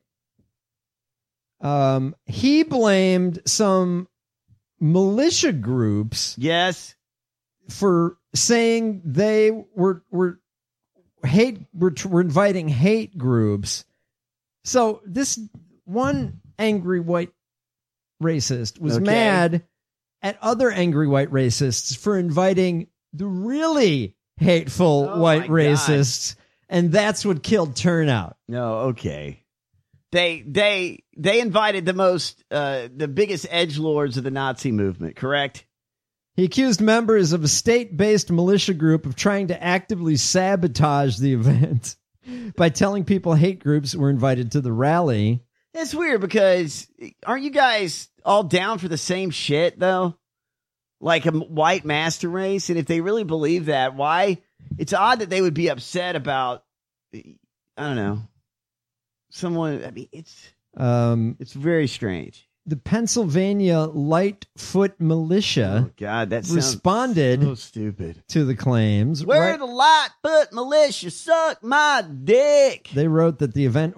He blamed some militia groups, yes, for saying they were we're inviting hate groups. So this one angry white racist was mad at other angry white racists for inviting the really hateful white racists, and that's what killed turnout. No, okay. They invited the biggest edgelords of the Nazi movement, correct? He accused members of a state-based militia group of trying to actively sabotage the event by telling people hate groups were invited to the rally. It's weird because aren't you guys all down for the same shit, though? Like a white master race? And if they really believe that, why? It's odd that they would be upset about, I don't know, someone. I mean, it's very strange. The Pennsylvania Lightfoot Militia responded so stupid to the claims. Where the Lightfoot Militia suck my dick. They wrote that the event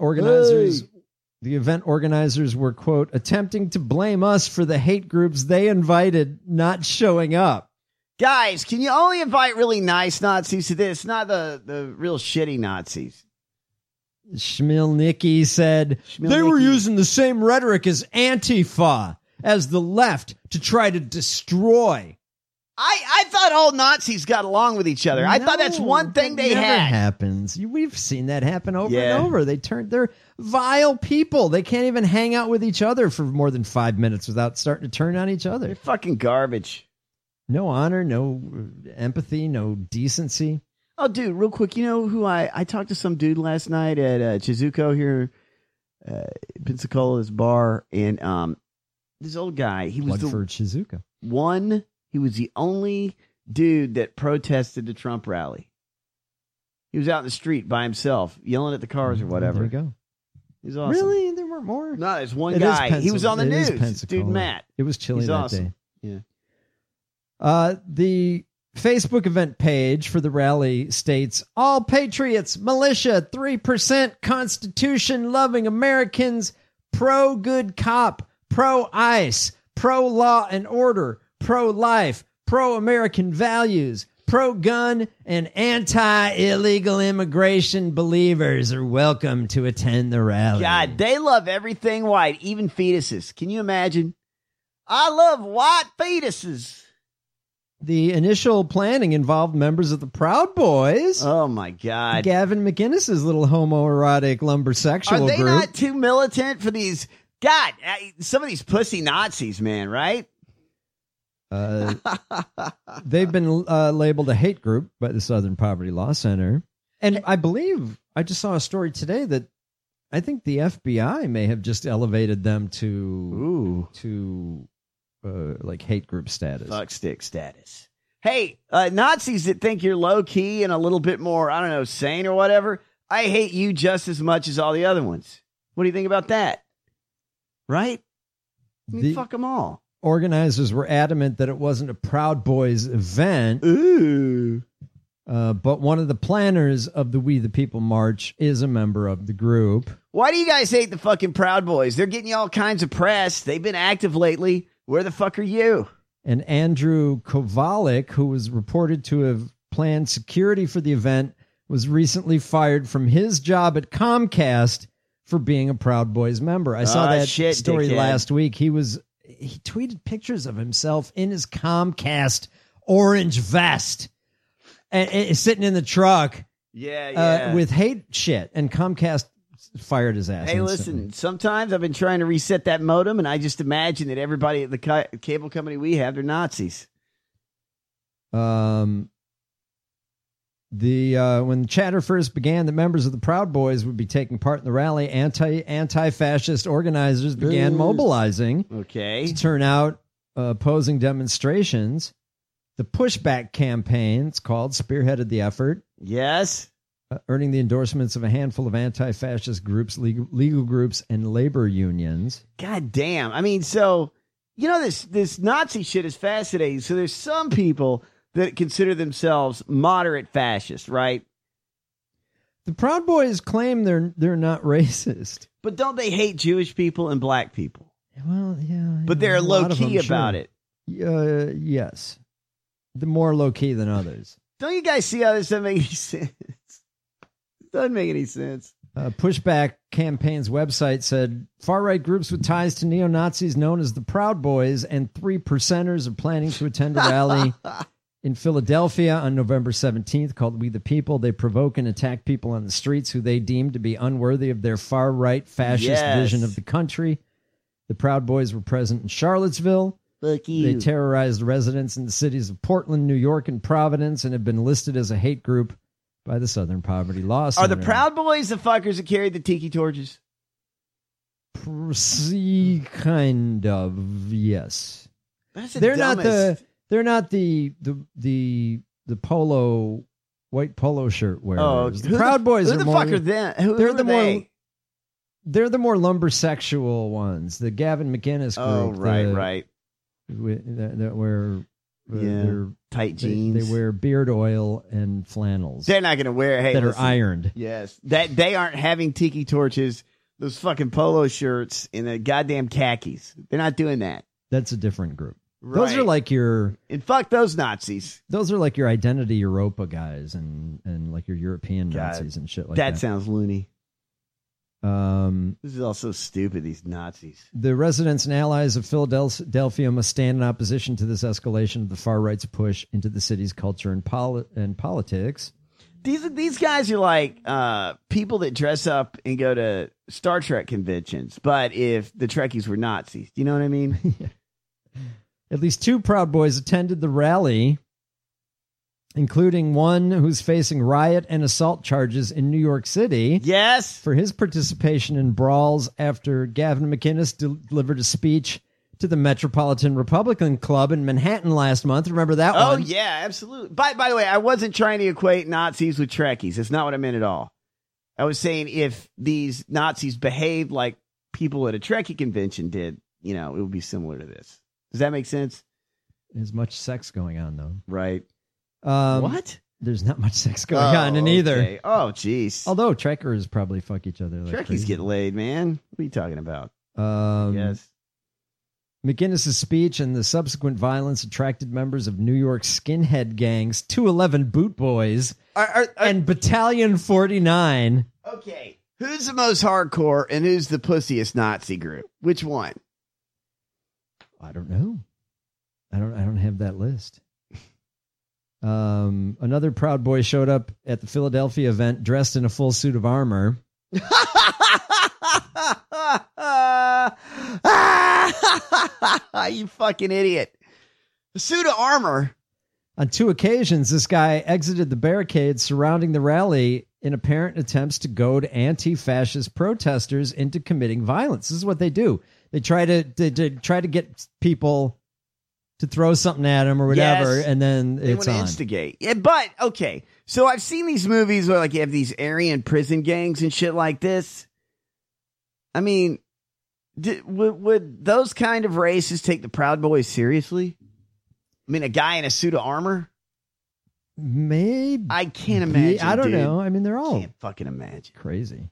organizers were, quote, attempting to blame us for the hate groups they invited not showing up. Guys, can you only invite really nice Nazis to this? Not the real shitty Nazis. Schmilnicki said they were using the same rhetoric as Antifa, as the left, to try to destroy. I thought all Nazis got along with each other. I thought that's one thing they had. Happens. We've seen that happen over and over. They're vile people. They can't even hang out with each other for more than 5 minutes without starting to turn on each other. They're fucking garbage. No honor, no empathy, no decency. Oh, dude, real quick, you know who I talked to some dude last night at Chizuko here, Pensacola's bar, and this old guy, he was Chizuko. He was the only dude that protested the Trump rally. He was out in the street by himself, yelling at the cars or whatever. There you go. He's awesome. Really? There weren't more? No, there's one guy. He was on the news. Dude, Matt. It was chilly that awesome. day. Yeah. The Facebook event page for the rally states, all patriots, militia, 3% Constitution-loving Americans, pro-good cop, pro-ICE, pro-law and order, pro-life, pro-American values, pro-gun, and anti-illegal immigration believers are welcome to attend the rally. God, they love everything white, even fetuses. Can you imagine? I love white fetuses. The initial planning involved members of the Proud Boys. Oh, my God. Gavin McInnes's little homoerotic lumbersexual group. Are they not too militant for these? God, some of these pussy Nazis, man, right? They've been labeled a hate group by the Southern Poverty Law Center. And I believe, I just saw a story today that I think the FBI may have just elevated them to like hate group status. Fuckstick status. Hey, Nazis that think you're low key and a little bit more, I don't know, sane or whatever, I hate you just as much as all the other ones. What do you think about that? Right? I mean, fuck them all. Organizers were adamant that it wasn't a Proud Boys event. Ooh. But one of the planners of the We the People March is a member of the group. Why do you guys hate the fucking Proud Boys? They're getting you all kinds of press. They've been active lately. Where the fuck are you? And Andrew Kovalik, who was reported to have planned security for the event, was recently fired from his job at Comcast for being a Proud Boys member. I saw that story last week. He tweeted pictures of himself in his Comcast orange vest and sitting in the truck with hate shit, and Comcast fired his ass. Hey, instantly. listen, sometimes I've been trying to reset that modem, and I just imagine that everybody at the cable company we have, they're Nazis. When the chatter first began that members of the Proud Boys would be taking part in the rally, anti-fascist organizers began mobilizing to turn out opposing demonstrations. The Pushback Campaign, it's called, spearheaded the effort. Yes. Earning the endorsements of a handful of anti-fascist groups, legal groups, and labor unions. God damn. I mean, so, you know, this Nazi shit is fascinating. So there's some people that consider themselves moderate fascists, right? The Proud Boys claim they're not racist. But don't they hate Jewish people and black people? Well, yeah. But they're low-key about it. Yes. The more low-key than others. Don't you guys see how this doesn't make any sense? Doesn't make any sense. Pushback Campaign's website said far-right groups with ties to neo-Nazis known as the Proud Boys and 3 percenters are planning to attend a rally in Philadelphia on November 17th called We the People. They provoke and attack people on the streets who they deem to be unworthy of their far-right fascist vision of the country. The Proud Boys were present in Charlottesville. Fuck you. They terrorized residents in the cities of Portland, New York, and Providence and have been listed as a hate group by the Southern Poverty Law Center. Are the Proud Boys the fuckers that carried the tiki torches? Kind of, yes. That's the They're dumbest. not the polo white polo shirt wearers. Oh, the Proud Boys who are the more. fuck are them? Who They're are the they? more. They're the more lumbersexual ones. The Gavin McInnes group. Oh, right. That wear Yeah, tight jeans. They wear beard oil and flannels. They're not going to wear that listen, are ironed. Yes, that they aren't having tiki torches. Those fucking polo shirts and the goddamn khakis. They're not doing that. That's a different group. Right. Those are like your and fuck those Nazis. Those are like your Identity Europa guys and like your European Nazis and shit like that. That sounds loony. This is all so stupid, these Nazis. The residents and allies of Philadelphia must stand in opposition to this escalation of the far right's push into the city's culture and politics. These guys are like people that dress up and go to Star Trek conventions, but if the Trekkies were Nazis, do you know what I mean? At least 2 Proud Boys attended the rally, including one who's facing riot and assault charges in New York City. Yes. For his participation in brawls after Gavin McInnes delivered a speech to the Metropolitan Republican Club in Manhattan last month. Remember that one? Oh, yeah, absolutely. By the way, I wasn't trying to equate Nazis with Trekkies. That's not what I meant at all. I was saying if these Nazis behaved like people at a Trekkie convention did, it would be similar to this. Does that make sense? There's much sex going on, though. Right. What? There's not much sex going on in either. Okay. Oh, jeez. Although trekkers probably fuck each other. Like Trekkies crazy. get laid, man. What are you talking about? Yes. McInnes' speech and the subsequent violence attracted members of New York's skinhead gangs, 211 Boot Boys, and Battalion 49. Okay. Who's the most hardcore and who's the pussiest Nazi group? Which one? I don't know. I don't have that list. Another Proud Boy showed up at the Philadelphia event dressed in a full suit of armor. You fucking idiot. A suit of armor. On 2 occasions, this guy exited the barricades surrounding the rally in apparent attempts to goad anti-fascist protesters into committing violence. This is what they do. They try to get people to throw something at them or whatever, Yes. and then They it's want to on. instigate. Yeah, but, okay. So I've seen these movies where like you have these Aryan prison gangs and shit like this. I mean, would those kind of races take the Proud Boys seriously? I mean, a guy in a suit of armor? Maybe. I can't imagine. I don't dude. know. I mean, they're all Can't fucking imagine. crazy.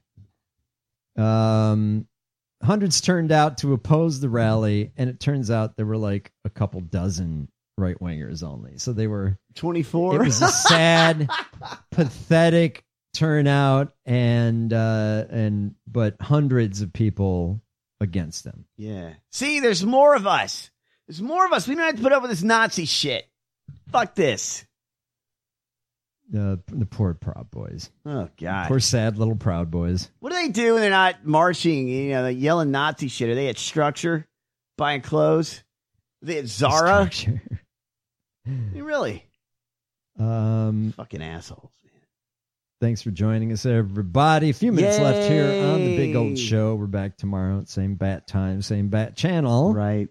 Hundreds turned out to oppose the rally, and it turns out there were like a couple dozen right wingers only. So they were 24. It was a sad, pathetic turnout, but hundreds of people against them. Yeah. See, there's more of us. There's more of us. We don't have to put up with this Nazi shit. Fuck this. The poor Proud Boys. Oh, God. Poor sad little Proud Boys. What do they do when they're not marching, like yelling Nazi shit? Are they at Structure buying clothes? Are they at Zara? Really? Fucking assholes. Thanks for joining us, everybody. A few minutes left here on the Big Old Yay. Show. We're back tomorrow. Same bat time, same bat channel. Right.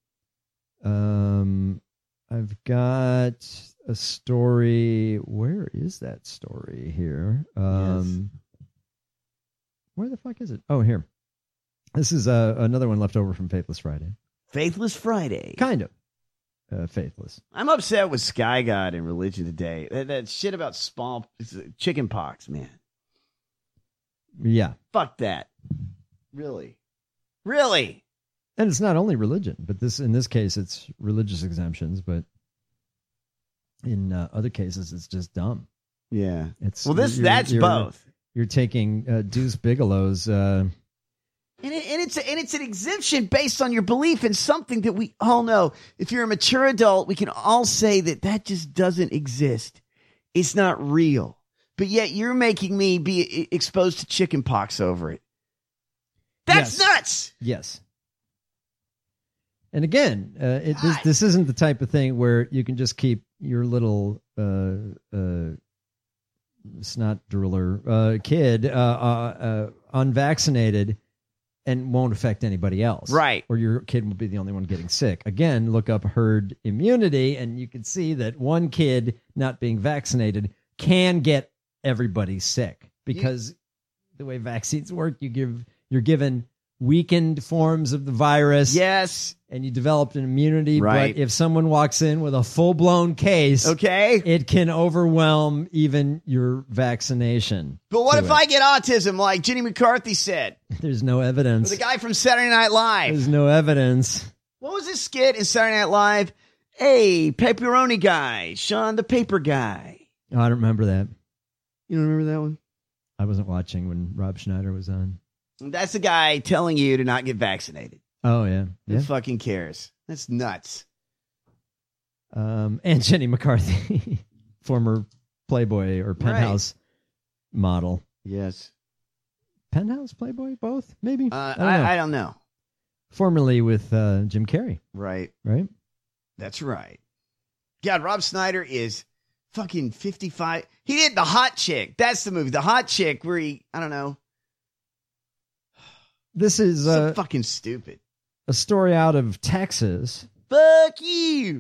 I've got a story. Where is that story here? Where the fuck is it? Oh, here. This is another one left over from Faithless Friday. Faithless Friday. Kind of. Faithless. I'm upset with Sky God and Religion Today. That shit about chicken pox, man. Yeah. Fuck that. Really? Really? And it's not only religion, but in this case, it's religious exemptions. But in other cases, it's just dumb. Yeah. It's Well, that's you're- both. you're taking Deuce Bigelow's. And it's an exemption based on your belief in something that we all know. If you're a mature adult, we can all say that just doesn't exist. It's not real. But yet you're making me be exposed to chicken pox over it. That's nuts. Yes. And again, this isn't the type of thing where you can just keep your little snot drooler kid unvaccinated and won't affect anybody else. Right. Or your kid will be the only one getting sick. Again, look up herd immunity, and you can see that one kid not being vaccinated can get everybody sick because the way vaccines work, you're given weakened forms of the virus. Yes. And you developed an immunity. Right. But if someone walks in with a full-blown case, it can overwhelm even your vaccination. But what if I get autism like Jenny McCarthy said? There's no evidence. Or the guy from Saturday Night Live. There's no evidence. What was this skit in Saturday Night Live? Hey, pepperoni guy, Sean the paper guy. Oh, I don't remember that. You don't remember that one? I wasn't watching when Rob Schneider was on. That's the guy telling you to not get vaccinated. Oh, yeah. Who fucking cares? That's nuts. And Jenny McCarthy, former Playboy or Penthouse model. Yes. Penthouse, Playboy, both? Maybe? I don't know. Formerly with Jim Carrey. Right. Right? That's right. God, Rob Schneider is fucking 55. He did The Hot Chick. That's the movie. The Hot Chick where he, I don't know. This is so fucking stupid. A story out of Texas. Fuck you.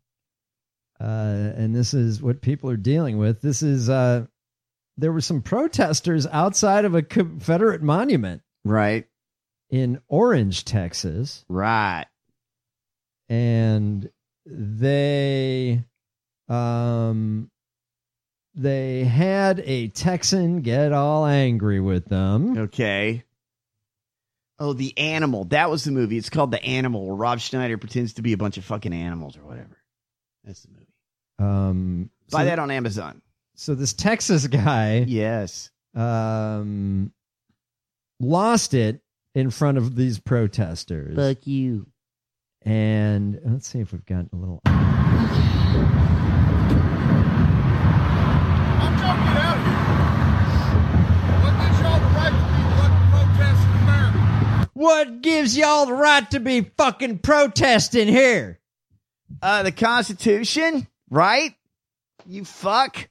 And this is what people are dealing with. This is there were some protesters outside of a Confederate monument. Right. In Orange, Texas. Right. And they had a Texan get all angry with them. Okay. Oh, The Animal. That was the movie. It's called The Animal, where Rob Schneider pretends to be a bunch of fucking animals or whatever. That's the movie. Buy that on Amazon. So this Texas guy, yes, lost it in front of these protesters. Fuck you. And let's see if we've got a little. What gives y'all the right to be fucking protesting here? The Constitution, right? You fuck.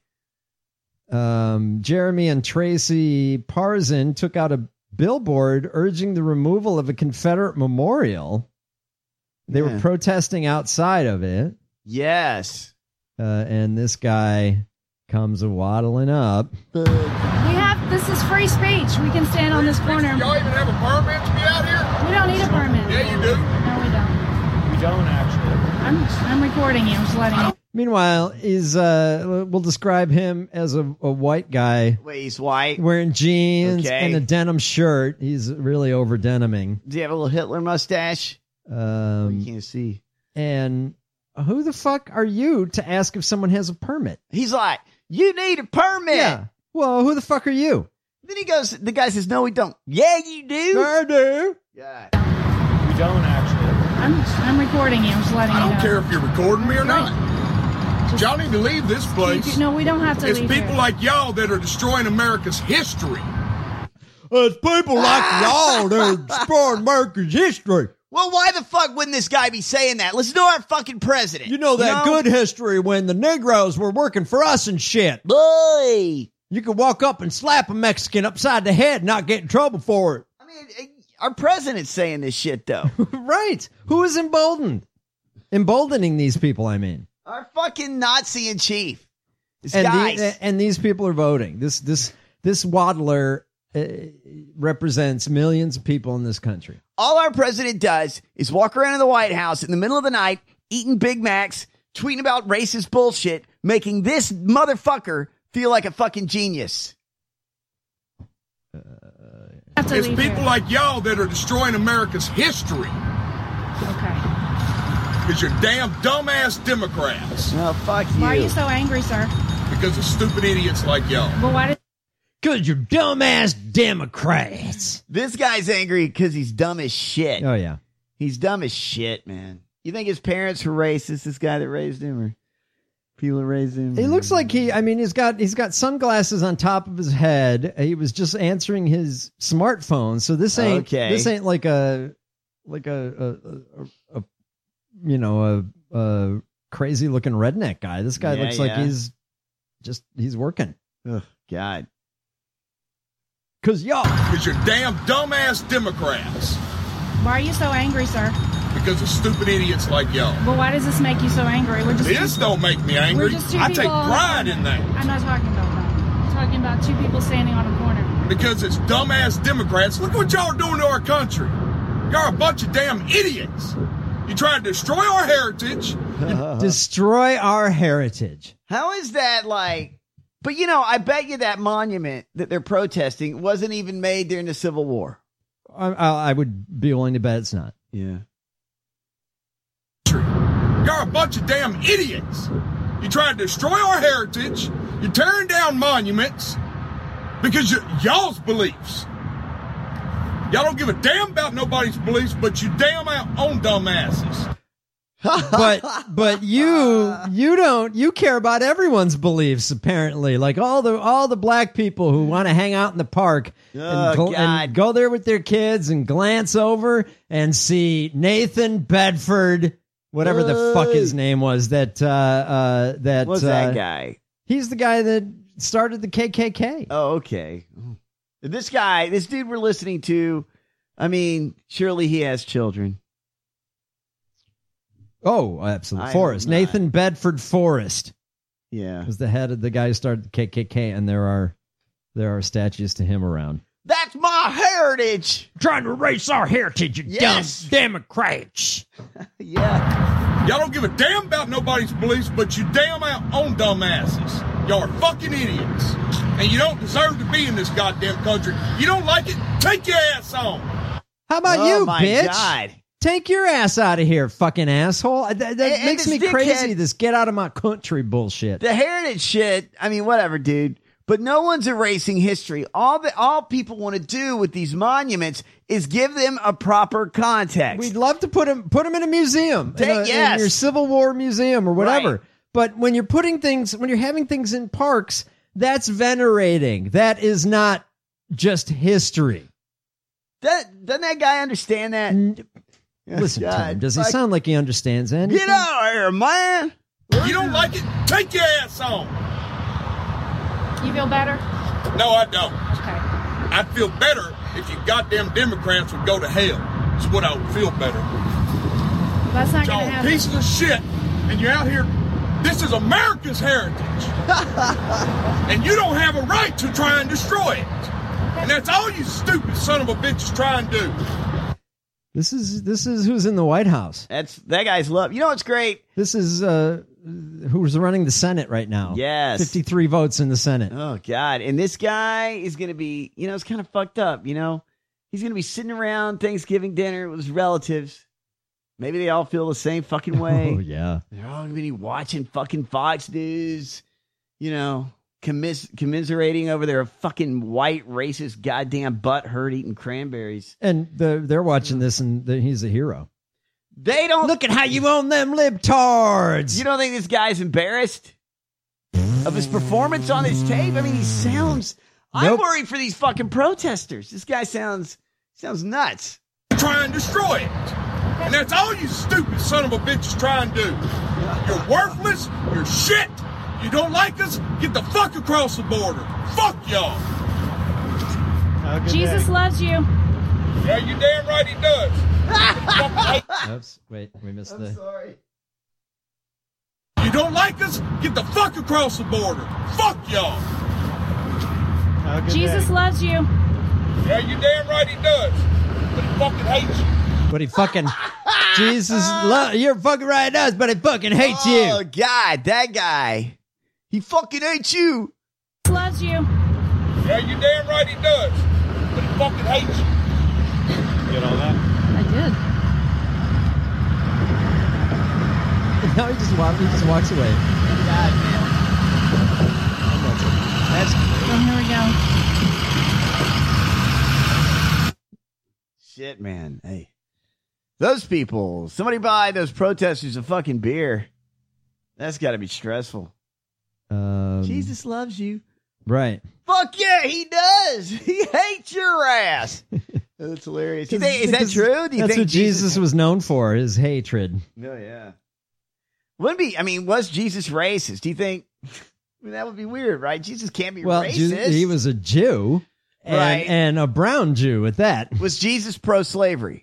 Jeremy and Tracy Parzan took out a billboard urging the removal of a Confederate memorial. They were protesting outside of it. Yes. And this guy comes waddling up. This is free speech. We can stand on this corner. Y'all even have a permit to be out here? We don't need a permit. Yeah, you do. No, we don't. We don't, actually. I'm recording you. I'm just letting you. Meanwhile, we'll describe him as a white guy. Wait, he's white? Wearing jeans and a denim shirt. He's really over deniming. Does he have a little Hitler mustache? You can't see. And who the fuck are you to ask if someone has a permit? He's like, you need a permit. Yeah. Well, who the fuck are you? Then the guy says, no, we don't. Yeah, you do. I do. God. We don't, actually. I'm recording you. I'm just letting you know. I don't care if you're recording me or not. Y'all need to leave this place. No, we don't have to leave. It's people like y'all that are destroying America's history. It's people like y'all that are destroying America's history. Well, why the fuck wouldn't this guy be saying that? Listen to our fucking president. You know that good history when the Negroes were working for us and shit. Boy. You could walk up and slap a Mexican upside the head and not get in trouble for it. I mean, our president's saying this shit, though. Right. Who is emboldened? Emboldening these people, I mean. Our fucking Nazi in chief. And these people are voting. This waddler represents millions of people in this country. All our president does is walk around in the White House in the middle of the night, eating Big Macs, tweeting about racist bullshit, making this motherfucker feel like a fucking genius. It's people like y'all that are destroying America's history. Okay. Because you're damn dumbass Democrats. Oh, fuck you. Why are you so angry, sir? Because of stupid idiots like y'all. Well, why did... Because you're dumbass Democrats. This guy's angry because he's dumb as shit. Oh, yeah. He's dumb as shit, man. You think his parents were racist, this guy that raised him, or people that raised him? He looks like he's got sunglasses on top of his head. He was just answering his smartphone. So this ain't like a crazy looking redneck guy. This guy looks like he's working. Oh, God. Because you're damn dumbass Democrats. Why are you so angry, sir? Because of stupid idiots like y'all. Well, why does this make you so angry? This don't make me angry. I take pride in that. I'm not talking about that. I'm talking about two people standing on a corner. Because it's dumbass Democrats. Look what y'all are doing to our country. Y'all are a bunch of damn idiots. You try to destroy our heritage. Destroy our heritage. How is that like? But, I bet you that monument that they're protesting wasn't even made during the Civil War. I would be willing to bet it's not. Yeah. You're a bunch of damn idiots. You try to destroy our heritage. You're tearing down monuments because y'all's beliefs. Y'all don't give a damn about nobody's beliefs, but you damn own dumbasses. but you care about everyone's beliefs, apparently. Like all the black people who want to hang out in the park and go there with their kids and glance over and see Nathan Bedford, whatever the fuck his name was. What's that guy? He's the guy that started the KKK. Oh, okay. This dude we're listening to, I mean, surely he has children. Oh, absolutely. Forrest. Nathan Bedford Forrest. Yeah. Was the head of the guy who started the KKK, and there are statues to him around. That's my heritage. Trying to erase our heritage, you dumb Democrats. Yeah. Y'all don't give a damn about nobody's beliefs, but you damn own dumbasses. Y'all are fucking idiots. And you don't deserve to be in this goddamn country. You don't like it? Take your ass on. How about you, my bitch? God. Take your ass out of here, fucking asshole. That makes me crazy, this get out of my country bullshit. The heritage shit, I mean, whatever, dude. But no one's erasing history. All people want to do with these monuments is give them a proper context. We'd love to put them in a museum, in your Civil War museum or whatever. Right. But when you're having things in parks, that's venerating. That is not just history. Doesn't that guy understand that? Listen to him. Does he sound like he understands anything? Get out of here, man. You don't like it? Take your ass on. You feel better? No, I don't. Okay. I'd feel better if you goddamn Democrats would go to hell. That's what I would feel better. That's not going to Y'all happen. pieces of shit, and you're out here. This is America's heritage. And you don't have a right to try and destroy it. And that's all you stupid son of a bitches try and do. This is who's in the White House. That guy's love. You know what's great? This is who's running the Senate right now. Yes. 53 votes in the Senate. Oh, God. And this guy is going to be, it's kind of fucked up, He's going to be sitting around Thanksgiving dinner with his relatives. Maybe they all feel the same fucking way. Oh, yeah. They're all going to be watching fucking Fox News, commiserating over their fucking white racist goddamn butt hurt eating cranberries. And they're watching this, and he's a hero. They don't look at how you own them libtards. You don't think this guy's embarrassed of his performance on his tape? I mean, he sounds. Nope. I'm worried for these fucking protesters. This guy sounds nuts. Try and destroy it. And that's all you stupid son of a bitches try and do. You're worthless. You're shit. You don't like us? Get the fuck across the border. Fuck y'all. Jesus loves you. Yeah, you damn right he does. Oops, wait, we missed I'm sorry. You don't like us? Get the fuck across the border. Fuck y'all. Jesus loves you. Yeah, you damn right he does. But he fucking hates you. But he fucking you're fucking right, it does, but he fucking hates you. Oh, God, that guy. He fucking hates you. Loves you. Yeah, you damn right he does. But he fucking hates you. Get all that? I did. Now he just walks away. God, man. Oh, here we go. Shit, man. Hey. Those people, somebody buy those protesters a fucking beer. That's got to be stressful. Jesus loves you. Right. Fuck yeah, he does. He hates your ass. That's hilarious. Is that true? Do you That's think what Jesus was known for, his hatred. Oh, yeah. Wouldn't be, I mean, was Jesus racist? Do you think? I mean, that would be weird, right? Jesus can't be racist. He was a Jew. Right. And a brown Jew at that. Was Jesus pro-slavery?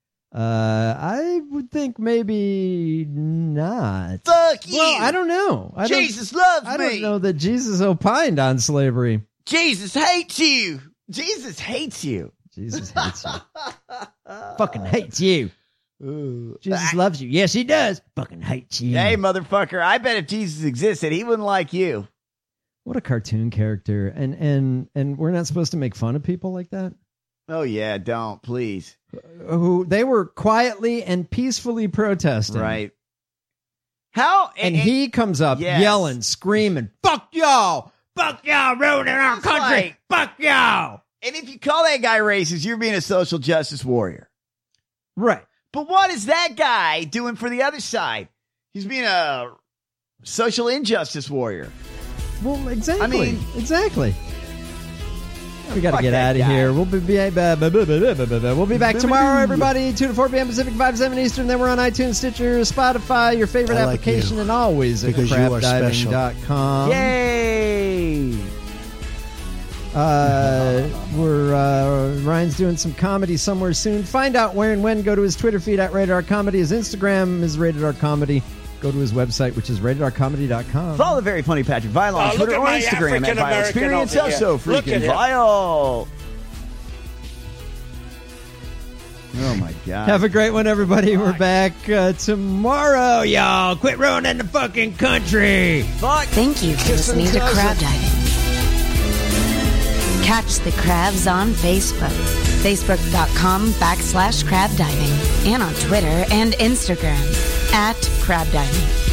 I would think maybe not. Fuck you. Well, I don't know. Jesus loves me. I don't know that Jesus opined on slavery. Jesus hates you. Jesus hates you. Jesus hates you. Fucking hates you. Ooh. Jesus loves you. Yes, he does. Fucking hates you. Hey, motherfucker. I bet if Jesus existed, he wouldn't like you. What a cartoon character. And we're not supposed to make fun of people like that? Oh, yeah, don't, please. Who they were quietly and peacefully protesting. Right. How? And he comes up yelling, screaming, fuck y'all! Fuck y'all, ruining our country! Fuck y'all! And if you call that guy racist, you're being a social justice warrior. Right. But what is that guy doing for the other side? He's being a social injustice warrior. Well, exactly. I mean, exactly. We got to get out of here. We'll be back tomorrow, everybody. 2 to 4 p.m. Pacific, 5 to 7 Eastern. Then we're on iTunes, Stitcher, Spotify, your favorite application, and always at crapdiving.com. Yay! Ryan's doing some comedy somewhere soon. Find out where and when. Go to his Twitter feed at Rated R Comedy. His Instagram is Rated R Comedy. Go to his website, which is ratedrcomedy.com. Follow the very funny Patrick Vile on Twitter or Instagram at Vile Experience. Also freaking Vile. Oh, my God. Have a great one, everybody. We're back tomorrow, y'all. Quit ruining the fucking country. Fuck. Thank you for listening to Crab Diving. Catch the crabs on Facebook. Facebook.com/crab diving. And on Twitter and Instagram @crab diving.